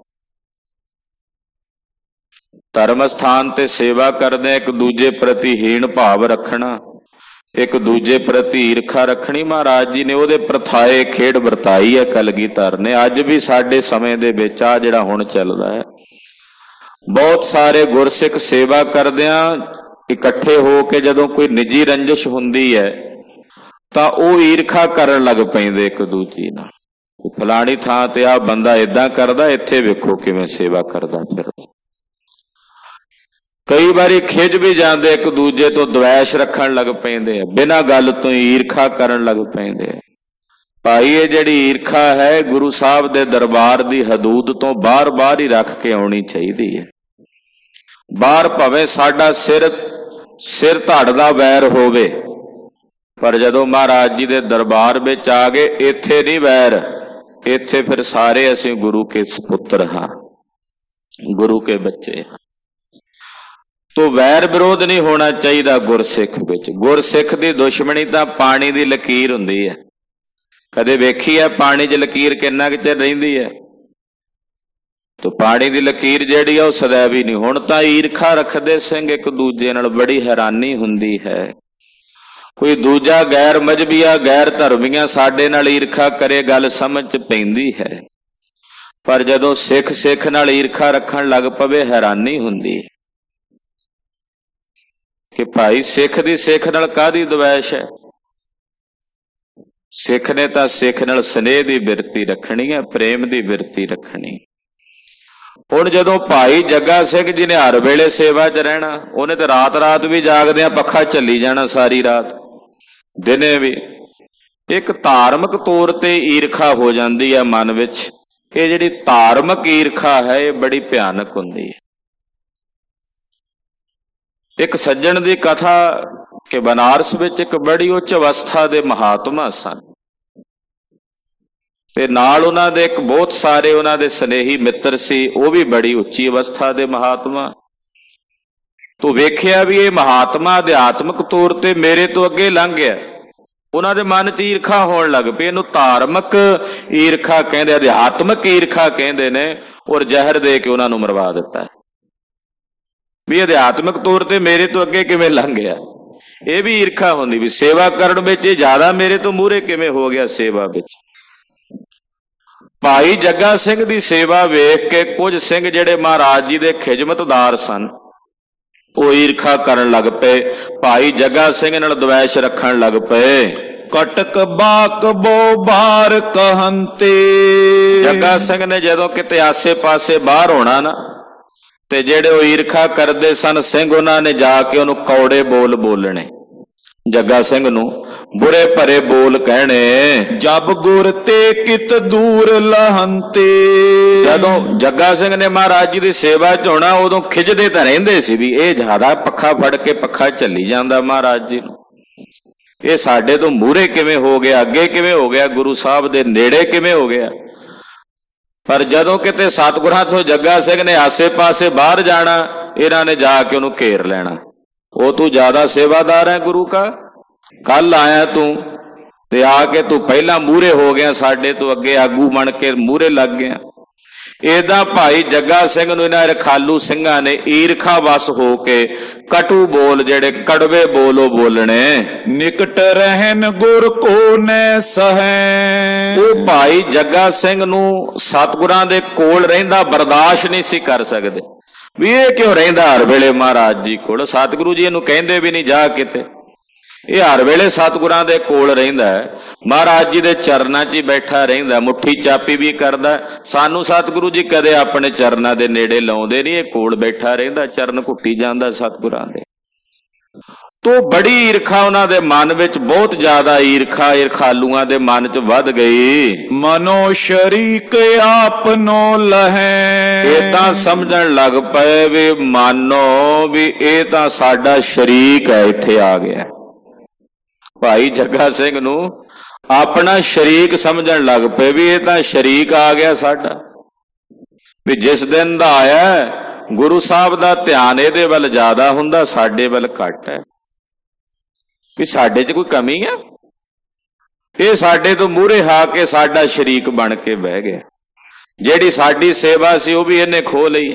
ਧਰਮ ਸਥਾਨ ਤੇ ਸੇਵਾ ਕਰਦੇ ਇੱਕ ਦੂਜੇ ਪ੍ਰਤੀ ਹੀਣ ਭਾਵ ਰੱਖਣਾ, ਇੱਕ ਦੂਜੇ ਪ੍ਰਤੀ ਈਰਖਾ ਰੱਖਣੀ, ਮਹਾਰਾਜ ਜੀ ਨੇ ਉਹਦੇ ਪ੍ਰਥਾਏ ਖੇਡ ਵਰਤਾਈ ਹੈ ਕਲਗੀਧਰ ਨੇ। ਅੱਜ ਵੀ ਸਾਡੇ ਸਮੇਂ ਦੇ ਵਿੱਚ ਆ ਜਿਹੜਾ ਹੁਣ ਚੱਲਦਾ ਹੈ, ਬਹੁਤ ਸਾਰੇ ਗੁਰਸਿੱਖ ਸੇਵਾ ਕਰਦਿਆਂ ਇਕੱਠੇ ਹੋ ਕੇ ਜਦੋਂ ਕੋਈ ਨਿੱਜੀ ਰੰਜਿਸ਼ ਹੁੰਦੀ ਹੈ ਤਾਂ ਉਹ ਈਰਖਾ ਕਰਨ ਲੱਗ ਪੈਂਦੇ ਇੱਕ ਦੂਜੀ ਨਾਲ। ਫਲਾਣੀ ਥਾਂ ਤੇ ਆ ਬੰਦਾ ਏਦਾਂ ਕਰਦਾ, ਇੱਥੇ ਵੇਖੋ ਕਿਵੇਂ ਸੇਵਾ ਕਰਦਾ ਫਿਰਦਾ। ਕਈ ਵਾਰੀ ਖਿੱਚ ਵੀ ਜਾਂਦੇ, ਇੱਕ ਦੂਜੇ ਤੋਂ ਦਵੈਸ਼ ਰੱਖਣ ਲੱਗ ਪੈਂਦੇ ਆ, ਬਿਨਾਂ ਗੱਲ ਤੋਂ ਈਰਖਾ ਕਰਨ ਲੱਗ ਪੈਂਦੇ ਆ। ਭਾਈ ਇਹ ਜਿਹੜੀ ਈਰਖਾ ਹੈ ਗੁਰੂ ਸਾਹਿਬ ਦੇ ਦਰਬਾਰ ਦੀ ਹਦੂਦ ਤੋਂ ਬਾਹਰ ਬਾਹਰ ਹੀ ਰੱਖ ਕੇ ਆਉਣੀ ਚਾਹੀਦੀ ਹੈ। ਬਾਹਰ ਭਾਵੇਂ ਸਾਡਾ ਸਿਰ ਸਿਰ ਧੜ ਦਾ ਵੈਰ ਹੋਵੇ, ਪਰ ਜਦੋਂ ਮਹਾਰਾਜ ਜੀ ਦੇ ਦਰਬਾਰ ਵਿੱਚ ਆ ਗਏ, ਇੱਥੇ ਨਹੀਂ ਵੈਰ, ਇੱਥੇ ਫਿਰ ਸਾਰੇ ਅਸੀਂ ਗੁਰੂ ਕੇ ਸਪੁੱਤਰ ਹਾਂ, ਗੁਰੂ ਕੇ ਬੱਚੇ ਹਾਂ। ਤੋ ਵੈਰ ਵਿਰੋਧ ਨਹੀਂ ਹੋਣਾ ਚਾਹੀਦਾ ਗੁਰਸਿੱਖ ਵਿੱਚ। ਗੁਰਸਿੱਖ ਦੀ ਦੁਸ਼ਮਣੀ ਤਾਂ ਪਾਣੀ ਦੀ ਲਕੀਰ ਹੁੰਦੀ ਹੈ। ਕਦੇ ਵੇਖੀ ਹੈ ਪਾਣੀ 'ਚ ਲਕੀਰ ਕਿੰਨਾ ਕੁ ਚਿਰ ਰਹਿੰਦੀ ਹੈ? ਤੋ ਪਾਣੀ ਦੀ ਲਕੀਰ ਜਿਹੜੀ ਆ ਉਹ ਸदैव ਹੀ ਨਹੀਂ। ਹੁਣ ਤਾਂ ਈਰਖਾ ਰੱਖਦੇ ਸਿੰਘ ਇੱਕ ਦੂਜੇ ਨਾਲ, ਬੜੀ ਹੈਰਾਨੀ ਹੁੰਦੀ ਹੈ। ਕੋਈ ਦੂਜਾ ਗੈਰ ਮਜ਼ਹਬੀਆ ਗੈਰ ਧਰਮੀਆਂ ਸਾਡੇ ਨਾਲ ਈਰਖਾ ਕਰੇ, ਗੱਲ ਸਮਝ 'ਚ ਪੈਂਦੀ ਹੈ, ਪਰ ਜਦੋਂ ਸਿੱਖ ਸਿੱਖ ਨਾਲ ਈਰਖਾ ਰੱਖਣ ਲੱਗ ਪਵੇ, ਹੈਰਾਨੀ ਹੁੰਦੀ ਹੈ ਕਿ ਭਾਈ ਸਿੱਖ ਦੀ ਸਿੱਖ ਨਾਲ ਕਾਹਦੀ ਦਵੈਸ਼ ਹੈ। ਸਿੱਖ ਨੇ ਤਾਂ ਸਿੱਖ ਨਾਲ ਸਨੇਹ ਦੀ ਬਿਰਤੀ ਰੱਖਣੀ ਹੈ, ਪ੍ਰੇਮ ਦੀ ਬਿਰਤੀ ਰੱਖਣੀ। ਹੁਣ ਜਦੋਂ ਭਾਈ ਜੱਗਾ ਸਿੰਘ ਜੀ ਨੇ ਹਰ ਵੇਲੇ ਸੇਵਾ 'ਚ ਰਹਿਣਾ, ਉਹਨੇ ਤਾਂ ਰਾਤ ਰਾਤ ਵੀ ਜਾਗਦਿਆਂ ਪੱਖਾ ਝੱਲੀ ਜਾਣਾ ਸਾਰੀ ਰਾਤ, ਦਿਨੇ ਵੀ। ਇੱਕ ਧਾਰਮਿਕ ਤੌਰ ਤੇ ਈਰਖਾ ਹੋ ਜਾਂਦੀ ਹੈ ਮਨ ਵਿੱਚ। ਇਹ ਜਿਹੜੀ ਧਾਰਮਿਕ ਈਰਖਾ ਹੈ ਇਹ ਬੜੀ ਭਿਆਨਕ ਹੁੰਦੀ ਹੈ। ਇੱਕ ਸੱਜਣ ਦੀ ਕਥਾ ਕਿ ਬਨਾਰਸ ਵਿੱਚ ਇੱਕ ਬੜੀ ਉੱਚ ਅਵਸਥਾ ਦੇ ਮਹਾਤਮਾ ਸਨ, ਤੇ ਨਾਲ ਉਹਨਾਂ ਦੇ ਇੱਕ ਬਹੁਤ ਸਾਰੇ ਉਹਨਾਂ ਦੇ ਸਨੇਹੀ ਮਿੱਤਰ ਸੀ, ਉਹ ਵੀ ਬੜੀ ਉੱਚੀ ਅਵਸਥਾ ਦੇ ਮਹਾਤਮਾ। ਤੋ ਵੇਖਿਆ ਵੀ ਇਹ ਮਹਾਤਮਾ ਅਧਿਆਤਮਿਕ ਤੌਰ ਤੇ ਮੇਰੇ ਤੋਂ ਅੱਗੇ ਲੰਘ ਗਿਆ। ਉਹਨਾਂ ਦੇ ਮਨ 'ਚ ਈਰਖਾ ਹੋਣ ਲੱਗ ਪਈ। ਇਹਨੂੰ ਧਾਰਮਿਕ ਈਰਖਾ ਕਹਿੰਦੇ, ਅਧਿਆਤਮਿਕ ਈਰਖਾ ਕਹਿੰਦੇ ਨੇ, ਔਰ ਜ਼ਹਿਰ ਦੇ ਕੇ ਉਹਨਾਂ ਨੂੰ ਮਰਵਾ ਦਿੱਤਾ ਵੀ ਅਧਿਆਤਮਿਕ ਤੌਰ ਤੇ ਮੇਰੇ ਤੋਂ ਅੱਗੇ ਕਿਵੇਂ ਲੰਘ ਗਿਆ। ਇਹ ਵੀ ਈਰਖਾ ਹੁੰਦੀ ਵੀ ਸੇਵਾ ਕਰਨ ਵਿੱਚ ਇਹ ਜ਼ਿਆਦਾ ਮੇਰੇ ਤੋਂ ਮੂਹਰੇ ਕਿਵੇਂ ਹੋ ਗਿਆ ਸੇਵਾ ਵਿੱਚ। ਭਾਈ ਜੱਗਾ ਸਿੰਘ ਦੀ ਸੇਵਾ ਵੇਖ ਕੇ ਕੁਝ ਸਿੰਘ ਜਿਹੜੇ ਮਹਾਰਾਜ ਜੀ ਦੇ ਖਿਜਮਤਦਾਰ ਸਨ, ਉਹ ਈਰਖਾ ਕਰਨ ਲੱਗ ਪਏ, ਭਾਈ ਜੱਗਾ ਸਿੰਘ ਨਾਲ ਦਵੈਸ਼ ਰੱਖਣ ਲੱਗ ਪਏ। ਕਟਕ ਬਾਕ ਬੋ ਬਾਰ ਕਹੰਤੇ, ਜੱਗਾ ਸਿੰਘ ਨੇ ਜਦੋਂ ਕਿਤੇ ਆਸੇ ਪਾਸੇ ਬਾਹਰ ਹੋਣਾ ਨਾ, ਤੇ ਜਿਹੜੇ ਉਹ ਈਰਖਾ ਕਰਦੇ ਸਨ ਸਿੰਘ, ਉਹਨਾਂ ਨੇ ਜਾ ਕੇ ਉਹਨੂੰ ਕੌੜੇ ਬੋਲ ਬੋਲਣੇ। ਜੱਗਾ ਸਿੰਘ ਨੂੰ ਬੁਰੇ ਭਰੇ ਬੋਲ ਕਹਿਣੇ। ਜਬ ਗੁਰ ਤੇ ਕਿਤ ਦੂਰ ਲਹੰਤੇ। ਜਦੋਂ ਜੱਗਾ ਸਿੰਘ ਨੇ ਮਹਾਰਾਜ ਜੀ ਦੀ ਸੇਵਾ ਚ ਹੋਣਾ ਉਦੋਂ ਖਿੱਚਦੇ ਤਾਂ ਰਹਿੰਦੇ ਸੀ ਵੀ ਇਹ ਜ਼ਿਆਦਾ ਪੱਖਾ ਫੜ ਕੇ ਪੱਖਾ ਝੱਲੀ ਜਾਂਦਾ ਮਹਾਰਾਜ ਜੀ ਨੂੰ, ਇਹ ਸਾਡੇ ਤੋਂ ਮੂਹਰੇ ਕਿਵੇਂ ਹੋ ਗਿਆ, ਅੱਗੇ ਕਿਵੇਂ ਹੋ ਗਿਆ, ਗੁਰੂ ਸਾਹਿਬ ਦੇ ਨੇੜੇ ਕਿਵੇਂ ਹੋ ਗਿਆ। ਪਰ ਜਦੋਂ ਕਿਤੇ ਸਤਿਗੁਰਾਂ ਤੋਂ ਜੱਗਾ ਸਿੰਘ ਨੇ ਆਸੇ ਪਾਸੇ ਬਾਹਰ ਜਾਣਾ, ਇਹਨਾਂ ਨੇ ਜਾ ਕੇ ਉਹਨੂੰ ਘੇਰ ਲੈਣਾ। ਉਹ ਤੂੰ ਜ਼ਿਆਦਾ ਸੇਵਾਦਾਰ ਹੈ ਗੁਰੂ ਕਾ, ਕੱਲ ਆਇਆ ਤੂੰ ਤੇ ਆ ਕੇ ਤੂੰ ਪਹਿਲਾਂ ਮੂਹਰੇ ਹੋ ਗਿਆ, ਸਾਡੇ ਤੋਂ ਅੱਗੇ ਆਗੂ ਬਣ ਕੇ ਮੂਹਰੇ ਲੱਗ ਗਿਆ। ਏਦਾਂ ਭਾਈ ਜੱਗਾ ਸਿੰਘ ਨੂੰ ਇਹਨਾਂ ਰਖਾਲੂ ਸਿੰਘਾਂ ਨੇ ਈਰਖਾ ਵਸ ਹੋ ਕੇ ਕਟੂ ਬੋਲ, ਜਿਹੜੇ ਕੜਵੇ ਬੋਲ ਉਹ ਬੋਲਣੇ। ਨਿਕਟ ਰਹਿਨ ਗੁਰ ਕੋ ਨੈ ਸਹੈ। ਉਹ ਭਾਈ ਜੱਗਾ ਸਿੰਘ ਨੂੰ ਸਤਿਗੁਰਾਂ ਦੇ ਕੋਲ ਰਹਿੰਦਾ ਬਰਦਾਸ਼ਤ ਨਹੀਂ ਸੀ ਕਰ ਸਕਦੇ ਵੀ ਇਹ ਕਿਉਂ ਰਹਿੰਦਾ ਹਰ ਵੇਲੇ ਮਹਾਰਾਜ ਜੀ ਕੋਲ। ਸਤਿਗੁਰੂ ਜੀ ਇਹਨੂੰ ਕਹਿੰਦੇ ਵੀ ਨਹੀਂ ਜਾ ਕਿਤੇ, ਇਹ ਹਰ ਵੇਲੇ ਸਤਿਗੁਰਾਂ ਦੇ ਕੋਲ ਰਹਿੰਦਾ ਹੈ, ਮਹਾਰਾਜ ਜੀ ਦੇ ਚਰਨਾਂ 'ਚ ਹੀ ਬੈਠਾ ਰਹਿੰਦਾ, ਮੁੱਠੀ ਚਾਪੀ ਵੀ ਕਰਦਾ। ਸਾਨੂੰ ਸਤਿਗੁਰੂ ਜੀ ਕਦੇ ਆਪਣੇ ਚਰਨਾਂ ਦੇ ਨੇੜੇ ਲਾਉਂਦੇ ਨਹੀਂ, ਇਹ ਕੋਲ ਬੈਠਾ ਰਹਿੰਦਾ, ਚਰਨ ਘੁੱਟੀ ਜਾਂਦਾ ਸਤਿਗੁਰਾਂ ਦੇ। ਤੋ ਬੜੀ ਈਰਖਾ ਉਹਨਾਂ ਦੇ ਮਨ ਵਿੱਚ, ਬਹੁਤ ਜ਼ਿਆਦਾ ਈਰਖਾ ਈਰਖਾਲੂਆਂ ਦੇ ਮਨ 'ਚ ਵੱਧ ਗਈ। ਮਨੋ ਸ਼ਰੀਕ ਆਪਨੋ ਲਹੈ। ਇਹ ਤਾਂ ਸਮਝਣ ਲੱਗ ਪਏ ਵੀ ਮਾਨੋ ਵੀ ਇਹ ਤਾਂ ਸਾਡਾ ਸ਼ਰੀਕ ਹੈ, ਇੱਥੇ ਆ ਗਿਆ। ਭਾਈ ਜੱਗਾ ਸਿੰਘ ਨੂੰ ਆਪਣਾ ਸ਼ਰੀਕ ਸਮਝਣ ਲੱਗ ਪਏ ਵੀ ਇਹ ਤਾਂ ਸ਼ਰੀਕ ਆ ਗਿਆ ਸਾਡਾ, ਵੀ ਜਿਸ ਦਿਨ ਦਾ ਆਇਆ ਗੁਰੂ ਸਾਹਿਬ ਦਾ ਧਿਆਨ ਇਹਦੇ ਵੱਲ ਜ਼ਿਆਦਾ ਹੁੰਦਾ, ਸਾਡੇ ਵੱਲ ਘੱਟ ਹੈ, ਵੀ ਸਾਡੇ 'ਚ ਕੋਈ ਕਮੀ ਹੈ। ਇਹ ਸਾਡੇ ਤੋਂ ਮੂਹਰੇ ਆ ਕੇ ਸਾਡਾ ਸ਼ਰੀਕ ਬਣ ਕੇ ਬਹਿ ਗਿਆ। ਜਿਹੜੀ ਸਾਡੀ ਸੇਵਾ ਸੀ ਉਹ ਵੀ ਇਹਨੇ ਖੋਹ ਲਈ,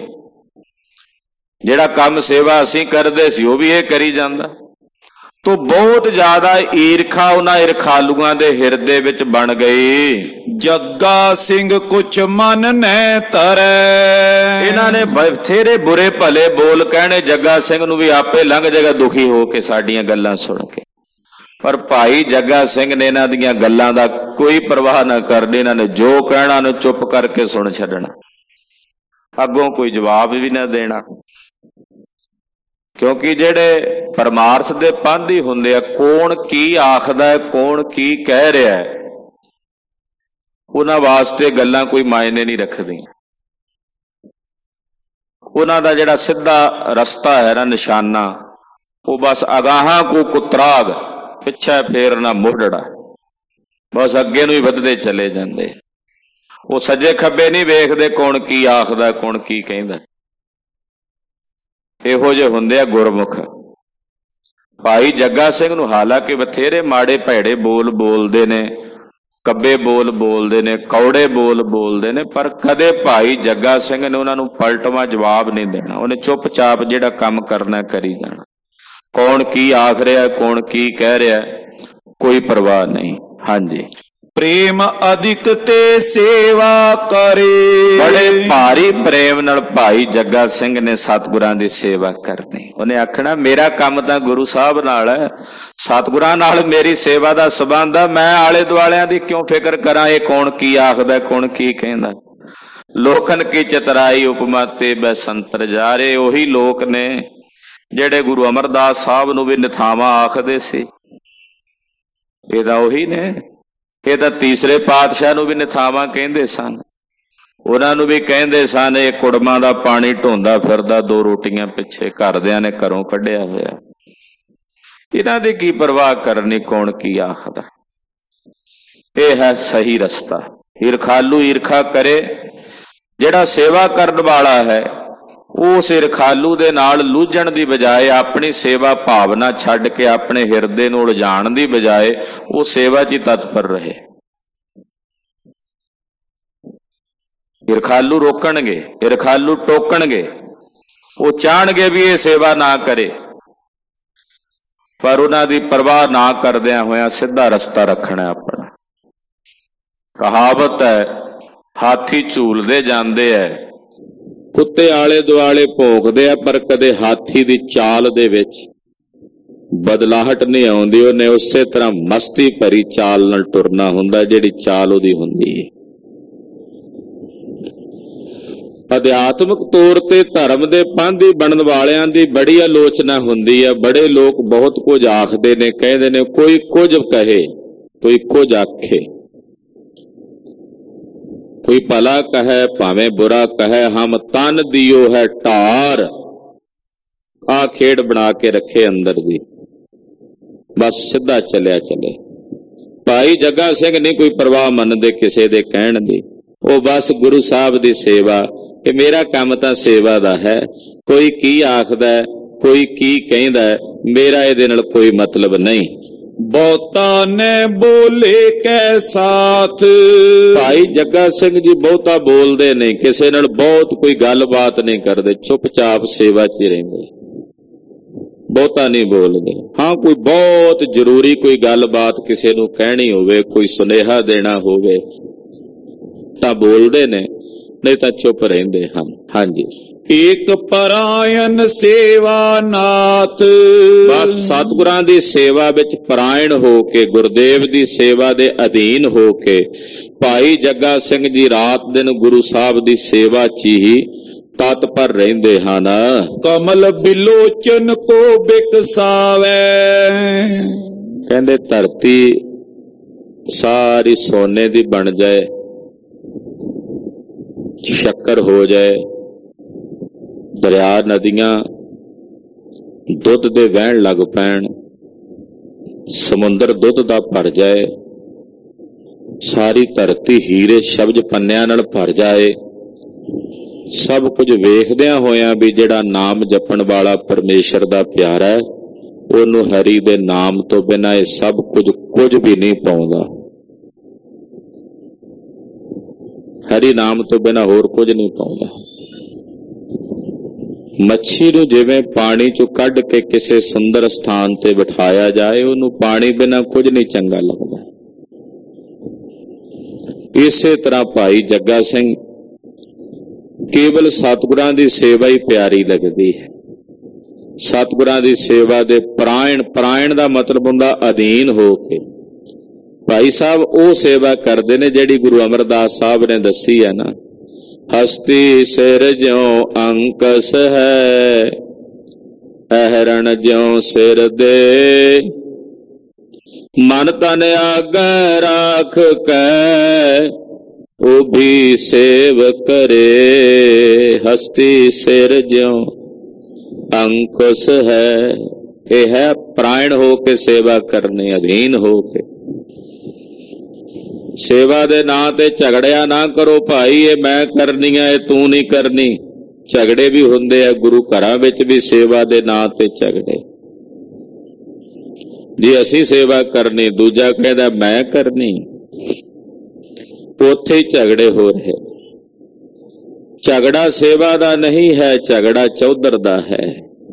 ਜਿਹੜਾ ਕੰਮ ਸੇਵਾ ਅਸੀਂ ਕਰਦੇ ਸੀ ਉਹ ਵੀ ਇਹ ਕਰੀ ਜਾਂਦਾ। ਤੋ ਬਹੁਤ ਜ਼ਿਆਦਾ ਈਰਖਾ ਉਹਨਾਂ ਈਰਖਾਲੂਆਂ ਦੇ ਹਿਰਦੇ ਵਿੱਚ ਬਣ ਗਈ। ਜੱਗਾ ਸਿੰਘ ਕੁਛ ਮਨ ਨੈ ਤਰੈ। ਇਹਨਾਂ ਨੇ ਬਥੇਰੇ ਬੁਰੇ ਭਲੇ ਬੋਲ ਕਹਿਣੇ ਜੱਗਾ ਸਿੰਘ ਨੂੰ ਵੀ ਆਪੇ ਲੰਘ ਜਾਏਗਾ ਦੁਖੀ ਹੋ ਕੇ ਸਾਡੀਆਂ ਗੱਲਾਂ ਸੁਣ ਕੇ। ਪਰ ਭਾਈ ਜੱਗਾ ਸਿੰਘ ਨੇ ਇਹਨਾਂ ਦੀਆਂ ਗੱਲਾਂ ਦਾ ਕੋਈ ਪਰਵਾਹ ਨਾ ਕਰਨੀ, ਇਹਨਾਂ ਨੇ ਜੋ ਕਹਿਣਾ ਨੂੰ ਚੁੱਪ ਕਰਕੇ ਸੁਣ ਛੱਡਣਾ, ਅੱਗੋਂ ਕੋਈ ਜਵਾਬ ਵੀ ਨਾ ਦੇਣਾ। ਕਿਉਂਕਿ ਜਿਹੜੇ ਪਰਮਾਰਥ ਦੇ ਪਾਂਧੀ ਹੁੰਦੇ ਆ, ਕੌਣ ਕੀ ਆਖਦਾ ਹੈ, ਕੌਣ ਕੀ ਕਹਿ ਰਿਹਾ ਹੈ, ਉਹਨਾਂ ਵਾਸਤੇ ਗੱਲਾਂ ਕੋਈ ਮਾਇਨੇ ਨਹੀਂ ਰੱਖਦੀਆਂ। ਉਹਨਾਂ ਦਾ ਜਿਹੜਾ ਸਿੱਧਾ ਰਸਤਾ ਹੈ ਨਾ, ਨਿਸ਼ਾਨਾ, ਉਹ ਬਸ ਅਗਾਹਾਂ ਕੋ ਕੁਤਰਾਗ, ਪਿੱਛੇ ਫੇਰਨਾ ਮੋਢੜਾ, ਬਸ ਅੱਗੇ ਨੂੰ ਹੀ ਵੱਧਦੇ ਚਲੇ ਜਾਂਦੇ। ਉਹ ਸੱਜੇ ਖੱਬੇ ਨਹੀਂ ਵੇਖਦੇ ਕੌਣ ਕੀ ਆਖਦਾ, ਕੌਣ ਕੀ ਕਹਿੰਦਾ। ਇਹੋ ਜਿਹੇ ਹੁੰਦੇ ਆ ਗੁਰਮੁਖ। ਭਾਈ ਜੱਗਾ ਸਿੰਘ ਨੂੰ ਹਾਲਾਂਕਿ ਬਥੇਰੇ ਮਾੜੇ ਭੈੜੇ ਬੋਲ ਬੋਲਦੇ ਨੇ, ਕੱਬੇ ਬੋਲ ਬੋਲਦੇ ਨੇ, ਕੌੜੇ ਬੋਲ ਬੋਲਦੇ ਨੇ, ਪਰ ਕਦੇ ਭਾਈ ਜੱਗਾ ਸਿੰਘ ਨੇ ਉਹਨਾਂ ਨੂੰ ਪਲਟਵਾਂ ਜਵਾਬ ਨਹੀਂ ਦੇਣਾ। ਉਹਨੇ ਚੁੱਪਚਾਪ ਜਿਹੜਾ ਕੰਮ ਕਰਨਾ ਕਰੀ ਜਾਣਾ। ਕੌਣ ਕੀ ਆਖ ਰਿਹਾ, ਕੌਣ ਕੀ ਕਹਿ ਰਿਹਾ, ਕੋਈ ਪਰਵਾਹ ਨਹੀਂ। ਹਾਂਜੀ, ਪ੍ਰੇਮ ਅਧਿਕ ਤੇ ਸੇਵਾ ਕਰੇ। ਬੜੇ ਭਾਰੀ ਪ੍ਰੇਮ ਨਾਲ ਭਾਈ ਜੱਗਾ ਸਿੰਘ ਨੇ ਸਤਿਗੁਰਾਂ ਦੀ ਸੇਵਾ ਕਰਨੀ। ਉਹਨੇ ਆਖਣਾ ਮੇਰਾ ਕੰਮ ਤਾਂ ਗੁਰੂ ਸਾਹਿਬ ਨਾਲ ਹੈ, ਸਤਿਗੁਰਾਂ ਨਾਲ ਮੇਰੀ ਸੇਵਾ ਦਾ ਸੰਬੰਧ ਆ, ਮੈਂ ਆਲੇ ਦੁਆਲਿਆਂ ਦੀ ਕਿਉਂ ਫਿਕਰ ਕਰਾਂ, ਇਹ ਕੌਣ ਕੀ ਆਖਦਾ, ਕੌਣ ਕੀ ਕਹਿੰਦਾ। ਲੋਕਨ ਕੀ ਚਤਰਾਈ ਉਪਮਾ ਤੇ ਬੈਸੰਤਰ ਜਾਰੇ। ਉਹੀ ਲੋਕ ਨੇ ਜਿਹੜੇ ਗੁਰੂ ਅਮਰਦਾਸ ਸਾਹਿਬ ਨੂੰ ਵੀ ਨਿਥਾਵਾਂ ਆਖਦੇ ਸੀ, ਇਹ ਤਾਂ ਉਹੀ ਨੇ। ਇਹ ਤਾਂ ਤੀਸਰੇ ਪਾਤਸ਼ਾਹ ਨੂੰ ਵੀ ਨਿਥਾਵਾਂ ਕਹਿੰਦੇ ਸਨ, ਉਹਨਾਂ ਨੂੰ ਵੀ ਕਹਿੰਦੇ ਸਨ ਇਹ ਕੁੜਮਾਂ ਦਾ ਪਾਣੀ ਢੋਂਦਾ ਫਿਰਦਾ, ਦੋ ਰੋਟੀਆਂ ਪਿੱਛੇ ਘਰਦਿਆਂ ਨੇ ਘਰੋਂ ਕੱਢਿਆ ਹੋਇਆ, ਇਹਨਾਂ ਦੀ ਕੀ ਪਰਵਾਹ ਕਰਨੀ ਕੌਣ ਕੀ ਆਖਦਾ। ਇਹ ਹੈ ਸਹੀ ਰਸਤਾ। ਈਰਖਾਲੂ ਈਰਖਾ ਕਰੇ, ਜਿਹੜਾ ਸੇਵਾ ਕਰਨ ਵਾਲਾ ਹੈ ਉਸ ਈਰਖਾਲੂ ਦੇ ਨਾਲ ਲੂਝਣ ਦੀ ਬਜਾਏ, ਆਪਣੀ ਸੇਵਾ ਭਾਵਨਾ ਛੱਡ ਕੇ ਆਪਣੇ ਹਿਰਦੇ ਨੂੰ ਉਲਝਾਉਣ ਦੀ ਬਜਾਏ ਉਹ ਸੇਵਾ 'ਚ ਹੀ ਤਤਪਰ ਰਹੇ। ਈਰਖਾਲੂ ਰੋਕਣਗੇ, ਈਰਖਾਲੂ ਟੋਕਣਗੇ, ਉਹ ਚਾਹਣਗੇ ਵੀ ਇਹ ਸੇਵਾ ਨਾ ਕਰੇ, ਪਰ ਉਹਨਾਂ ਦੀ ਪਰਵਾਹ ਨਾ ਕਰਦਿਆਂ ਹੋਇਆਂ ਸਿੱਧਾ ਰਸਤਾ ਰੱਖਣਾ ਆਪਣਾ। ਕਹਾਵਤ ਹੈ, ਹਾਥੀ ਝੂਲਦੇ ਜਾਂਦੇ ਐ, ਕੁੱਤੇ ਆਲੇ ਦੁਆਲੇ ਭੌਂਕਦੇ ਆ, ਪਰ ਕਦੇ ਹਾਥੀ ਦੀ ਚਾਲ ਦੇ ਵਿੱਚ ਬਦਲਾਹਟ ਨਹੀਂ ਆਉਂਦੀ। ਉਹਨੇ ਉਸੇ ਤਰ੍ਹਾਂ ਮਸਤੀ ਭਰੀ ਚਾਲ ਨਾਲ ਟੁਰਨਾ ਹੁੰਦਾ, ਜਿਹੜੀ ਚਾਲ ਉਹਦੀ ਹੁੰਦੀ ਹੈ। ਅਧਿਆਤਮਿਕ ਤੌਰ ਤੇ ਧਰਮ ਦੇ ਪਾਂਧੀ ਬਣਨ ਵਾਲਿਆਂ ਦੀ ਬੜੀ ਆਲੋਚਨਾ ਹੁੰਦੀ ਹੈ। ਬੜੇ ਲੋਕ ਬਹੁਤ ਕੁਝ ਆਖਦੇ ਨੇ, ਕਹਿੰਦੇ ਨੇ ਕੋਈ ਕੁਝ ਕਹੇ, ਕੋਈ ਕੁਝ ਆਖੇ, ਕੋਈ ਭਲਾ ਕਹੇ ਭਾਵੇਂ ਬੁਰਾ ਕਹੇ, ਹਮ ਤਨ ਦਿਓ ਹੈ ਢਾਰ। ਆ ਖੇਡ ਬਣਾ ਕੇ ਰੱਖੇ ਅੰਦਰ ਦੀ, ਬਸ ਸਿੱਧਾ ਚੱਲਿਆ ਚਲੇ। ਭਾਈ ਜੱਗਾ ਸਿੰਘ ਨਹੀਂ ਕੋਈ ਪਰਵਾਹ ਮੰਨਦੇ ਕਿਸੇ ਦੇ ਕਹਿਣ ਦੀ, ਉਹ ਬਸ ਗੁਰੂ ਸਾਹਿਬ ਦੀ ਸੇਵਾ, ਕਿ ਮੇਰਾ ਕੰਮ ਤਾਂ ਸੇਵਾ ਦਾ ਹੈ। ਕੋਈ ਕੀ ਆਖਦਾ, ਕੋਈ ਕੀ ਕਹਿੰਦਾ, ਮੇਰਾ ਇਹਦੇ ਨਾਲ ਕੋਈ ਮਤਲਬ ਨਹੀਂ। ਬਹੁਤਾ ਨੇ ਬੋਲੇ ਕੈ ਸਾਥ। ਭਾਈ ਜੱਗਾ ਸਿੰਘ ਜੀ ਬਹੁਤਾ ਬੋਲਦੇ ਨਹੀਂ, ਕਿਸੇ ਨਾਲ ਬਹੁਤ ਕੋਈ ਗੱਲਬਾਤ ਨਹੀਂ ਕਰਦੇ, ਚੁੱਪਚਾਪ ਸੇਵਾ 'ਚ ਹੀ ਰਹਿੰਦੇ, ਬਹੁਤਾ ਨਹੀਂ ਬੋਲਦੇ। ਹਾਂ ਕੋਈ ਬਹੁਤ ਜ਼ਰੂਰੀ ਕੋਈ ਗੱਲਬਾਤ ਕਿਸੇ ਨੂੰ ਕਹਿਣੀ ਹੋਵੇ, ਕੋਈ ਸੁਨੇਹਾ ਦੇਣਾ ਹੋਵੇ ਤਾਂ ਬੋਲਦੇ ਨੇ, ਨਹੀਂ ਤਾਂ ਚੁੱਪ ਰਹਿੰਦੇ ਹਨ। ਹਾਂਜੀ, ਏਕ ਪਰਾਇਣ ਸੇਵਾ ਨਾਥ। ਬਸ ਸਤਿਗੁਰਾਂ ਦੀ ਸੇਵਾ ਵਿੱਚ ਪਰਾਇਣ ਹੋ ਕੇ, ਗੁਰਦੇਵ ਦੀ ਸੇਵਾ ਦੇ ਅਧੀਨ ਹੋ ਕੇ ਭਾਈ ਜੱਗਾ ਸਿੰਘ ਜੀ ਰਾਤ ਦਿਨ ਗੁਰੂ ਸਾਹਿਬ ਦੀ ਸੇਵਾ 'ਚ ਹੀ ਤਤਪਰ ਰਹਿੰਦੇ ਹਨ। ਕਮਲ ਬਿਲੋਚਨ ਕੋ ਬਿਕਸਾਵੇ। ਕਹਿੰਦੇ ਧਰਤੀ ਸਾਰੀ ਸੋਨੇ ਦੀ ਬਣ ਜਾਏ, ਸ਼ੱਕਰ ਹੋ ਜਾਏ, ਦਰਿਆ ਨਦੀਆਂ ਦੁੱਧ ਦੇ ਵਹਿਣ ਲੱਗ ਪੈਣ, ਸਮੁੰਦਰ ਦੁੱਧ ਦਾ ਭਰ ਜਾਏ, ਸਾਰੀ ਧਰਤੀ ਹੀਰੇ ਸ਼ਬਦ ਪੰਨਿਆਂ ਨਾਲ ਭਰ ਜਾਏ, ਸਭ ਕੁਝ ਵੇਖਦਿਆਂ ਹੋਇਆਂ ਵੀ ਜਿਹੜਾ ਨਾਮ ਜਪਣ ਵਾਲਾ ਪਰਮੇਸ਼ਰ ਦਾ ਪਿਆਰਾ ਹੈ, ਉਹਨੂੰ ਹਰੀ ਦੇ ਨਾਮ ਤੋਂ ਬਿਨਾਂ ਇਹ ਸਭ ਕੁਝ ਕੁਝ ਵੀ ਨਹੀਂ ਪਾਉਂਦਾ। ਹਰੀ ਨਾਮ ਤੋਂ ਬਿਨਾਂ ਹੋਰ ਕੁਝ ਨਹੀਂ ਪਾਉਂਦਾ। ਮੱਛੀ ਨੂੰ ਜਿਵੇਂ ਪਾਣੀ ਚੋਂ ਕੱਢ ਕੇ ਕਿਸੇ ਸੁੰਦਰ ਸਥਾਨ ਤੇ ਬਿਠਾਇਆ ਜਾਏ, ਉਹਨੂੰ ਪਾਣੀ ਬਿਨਾਂ ਕੁਝ ਨਹੀਂ ਚੰਗਾ ਲੱਗਦਾ। ਇਸੇ ਤਰ੍ਹਾਂ ਭਾਈ ਜੱਗਾ ਸਿੰਘ ਕੇਵਲ ਸਤਿਗੁਰਾਂ ਦੀ ਸੇਵਾ ਹੀ ਪਿਆਰੀ ਲੱਗਦੀ ਹੈ। ਸਤਿਗੁਰਾਂ ਦੀ ਸੇਵਾ ਦੇ ਪਰਾਇਣ, ਪਰਾਇਣ ਦਾ ਮਤਲਬ ਹੁੰਦਾ ਅਧੀਨ ਹੋ ਕੇ। ਭਾਈ ਸਾਹਿਬ ਉਹ ਸੇਵਾ ਕਰਦੇ ਨੇ ਜਿਹੜੀ ਗੁਰੂ ਅਮਰਦਾਸ ਸਾਹਿਬ ਨੇ ਦੱਸੀ ਹੈ ਨਾ, ਹਸਤੀ ਸਿਰ ਜਿਉ ਅੰਕਸ ਹੈ, ਅਹਰਣ ਜਿਉ ਸਿਰ ਦੇ, ਮਨ ਤਨ ਆਗੈ ਰਾਖ ਕੈ, ਉਹ ਵੀ ਸੇਵ ਕਰੇ। ਹਸਤੀ ਸਿਰ ਜਿਉ ਅੰਕੁਸ਼ ਹੈ, ਇਹ ਹੈ ਪ੍ਰਾਇਣ ਹੋ ਕੇ ਸੇਵਾ ਕਰਨੀ, ਅਧੀਨ ਹੋ ਕੇ। ਸੇਵਾ ਦੇ ਨਾਂ ਤੇ ਝਗੜਿਆ ਨਾ ਕਰੋ ਭਾਈ, ਇਹ ਮੈਂ ਕਰਨੀ ਆ, ਇਹ ਤੂੰ ਨਹੀਂ ਕਰਨੀ। ਝਗੜੇ ਵੀ ਹੁੰਦੇ ਆ ਗੁਰੂ ਘਰਾਂ ਵਿੱਚ ਵੀ, ਸੇਵਾ ਦੇ ਨਾਂ ਤੇ ਝਗੜੇ। ਜੇ ਅਸੀਂ ਸੇਵਾ ਕਰਨੀ, ਦੂਜਾ ਕਹਿੰਦਾ ਮੈਂ ਕਰਨੀ, ਉੱਥੇ ਹੀ ਝਗੜੇ ਹੋ ਰਹੇ। ਝਗੜਾ ਸੇਵਾ ਦਾ ਨਹੀਂ ਹੈ, ਝਗੜਾ ਚੌਧਰ ਦਾ ਹੈ।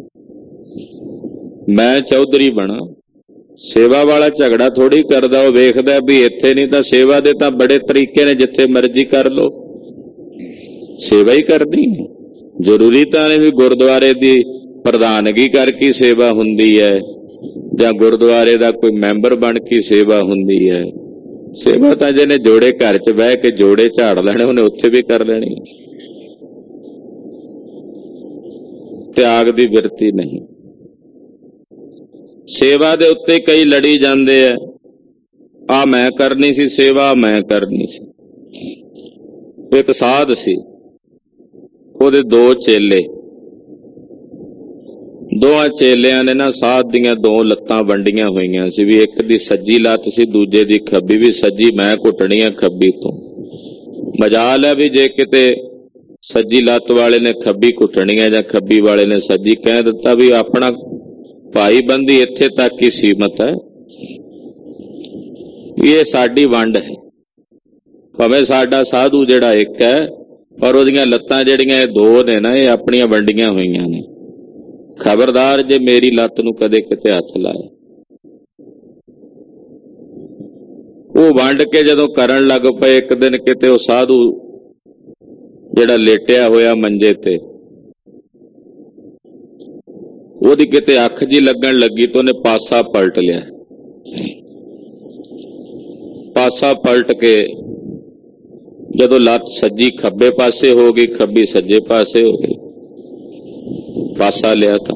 ਮੈਂ ਚੌਧਰੀ ਬਣਾ, ਸੇਵਾ ਵਾਲਾ ਝਗੜਾ ਥੋੜੀ ਕਰਦਾ, ਉਹ ਵੇਖਦਾ ਵੀ ਇੱਥੇ ਨਹੀਂ ਤਾਂ ਸੇਵਾ ਦੇ ਤਾਂ ਬੜੇ ਤਰੀਕੇ ਨੇ, ਜਿੱਥੇ ਮਰਜ਼ੀ ਕਰ ਲੋ, ਸੇਵਾ ਹੀ ਕਰਨੀ ਹੈ। ਜ਼ਰੂਰੀ ਤਾਂ ਨਹੀਂ ਵੀ ਗੁਰਦੁਆਰੇ ਦੀ ਪ੍ਰਧਾਨਗੀ ਕਰਕੇ ਸੇਵਾ ਹੁੰਦੀ ਹੈ, ਜਾਂ ਗੁਰਦੁਆਰੇ ਦਾ ਕੋਈ ਮੈਂਬਰ ਬਣ ਕੇ ਸੇਵਾ ਹੁੰਦੀ ਹੈ। ਸੇਵਾ ਤਾਂ ਜਿਹਨੇ ਜੋੜੇ ਘਰ 'ਚ ਬਹਿ ਕੇ ਜੋੜੇ ਝਾੜ ਲੈਣੇ, ਉਹਨੇ ਉੱਥੇ ਵੀ ਕਰ ਲੈਣੀ। ਤਿਆਗ ਦੀ ਬਿਰਤੀ ਨਹੀਂ। ਸੇਵਾ ਦੇ ਉੱਤੇ ਕਈ ਲੜੀ ਜਾਂਦੇ ਆ, ਆ ਮੈਂ ਕਰਨੀ ਸੀ ਸੇਵਾ, ਮੈਂ ਕਰਨੀ ਸੀ। ਇੱਕ ਸਾਧ ਸੀ, ਉਹਦੇ ਦੋ ਚੇਲੇ, ਦੋਹਾਂ ਚੇਲਿਆਂ ਨੇ ਨਾ ਸਾਧ ਦੀਆਂ ਦੋ ਲੱਤਾਂ ਵੰਡੀਆਂ ਹੋਈਆਂ ਸੀ, ਵੀ ਇੱਕ ਦੀ ਸੱਜੀ ਲੱਤ ਸੀ, ਦੂਜੇ ਦੀ ਖੱਬੀ। ਵੀ ਸੱਜੀ ਮੈਂ ਘੁੱਟਣੀ ਆ, ਖੱਬੀ ਤੋਂ। ਮਜਾਲ ਹੈ ਵੀ ਜੇ ਕਿਤੇ ਸੱਜੀ ਲੱਤ ਵਾਲੇ ਨੇ ਖੱਬੀ ਘੁੱਟਣੀ ਹੈ ਜਾਂ ਖੱਬੀ ਵਾਲੇ ਨੇ ਸੱਜੀ, ਕਹਿ ਦਿੱਤਾ ਵੀ ਆਪਣਾ ਭਾਈ ਬੰਦੀ ਇੱਥੇ ਤੱਕ ਹੀ ਸੀਮਤ ਹੈ, ਇਹ ਸਾਡੀ ਵੰਡ ਹੈ। ਭਾਵੇਂ ਸਾਡਾ ਸਾਧੂ ਜਿਹੜਾ ਇੱਕ ਹੈ, ਔਰ ਉਹਦੀਆਂ ਲੱਤਾਂ ਜਿਹੜੀਆਂ ਇਹ ਦੋ ਨੇ ਨਾ, ਇਹ ਆਪਣੀਆਂ ਵੰਡੀਆਂ ਹੋਈਆਂ ਨੇ। ਖਬਰਦਾਰ ਜੇ ਮੇਰੀ ਲੱਤ ਨੂੰ ਕਦੇ ਕਿਤੇ ਹੱਥ ਲਾਏ। ਉਹ ਵੰਡ ਕੇ ਜਦੋਂ ਕਰਨ ਲੱਗ ਪਏ, ਇੱਕ ਦਿਨ ਕਿਤੇ ਉਹ ਸਾਧੂ ਜਿਹੜਾ ਲੇਟਿਆ ਹੋਇਆ ਮੰਜੇ ਤੇ, ਉਹਦੀ ਕਿਤੇ ਅੱਖ ਜੀ ਲੱਗਣ ਲੱਗੀ ਤਾਂ ਉਹਨੇ ਪਾਸਾ ਪਲਟ ਲਿਆ। ਪਾਸਾ ਪਲਟ ਕੇ जदों लत सज्जी खब्बे पासे हो गई, खब्बी सज्जे पासे हो गई, पासा लिया था।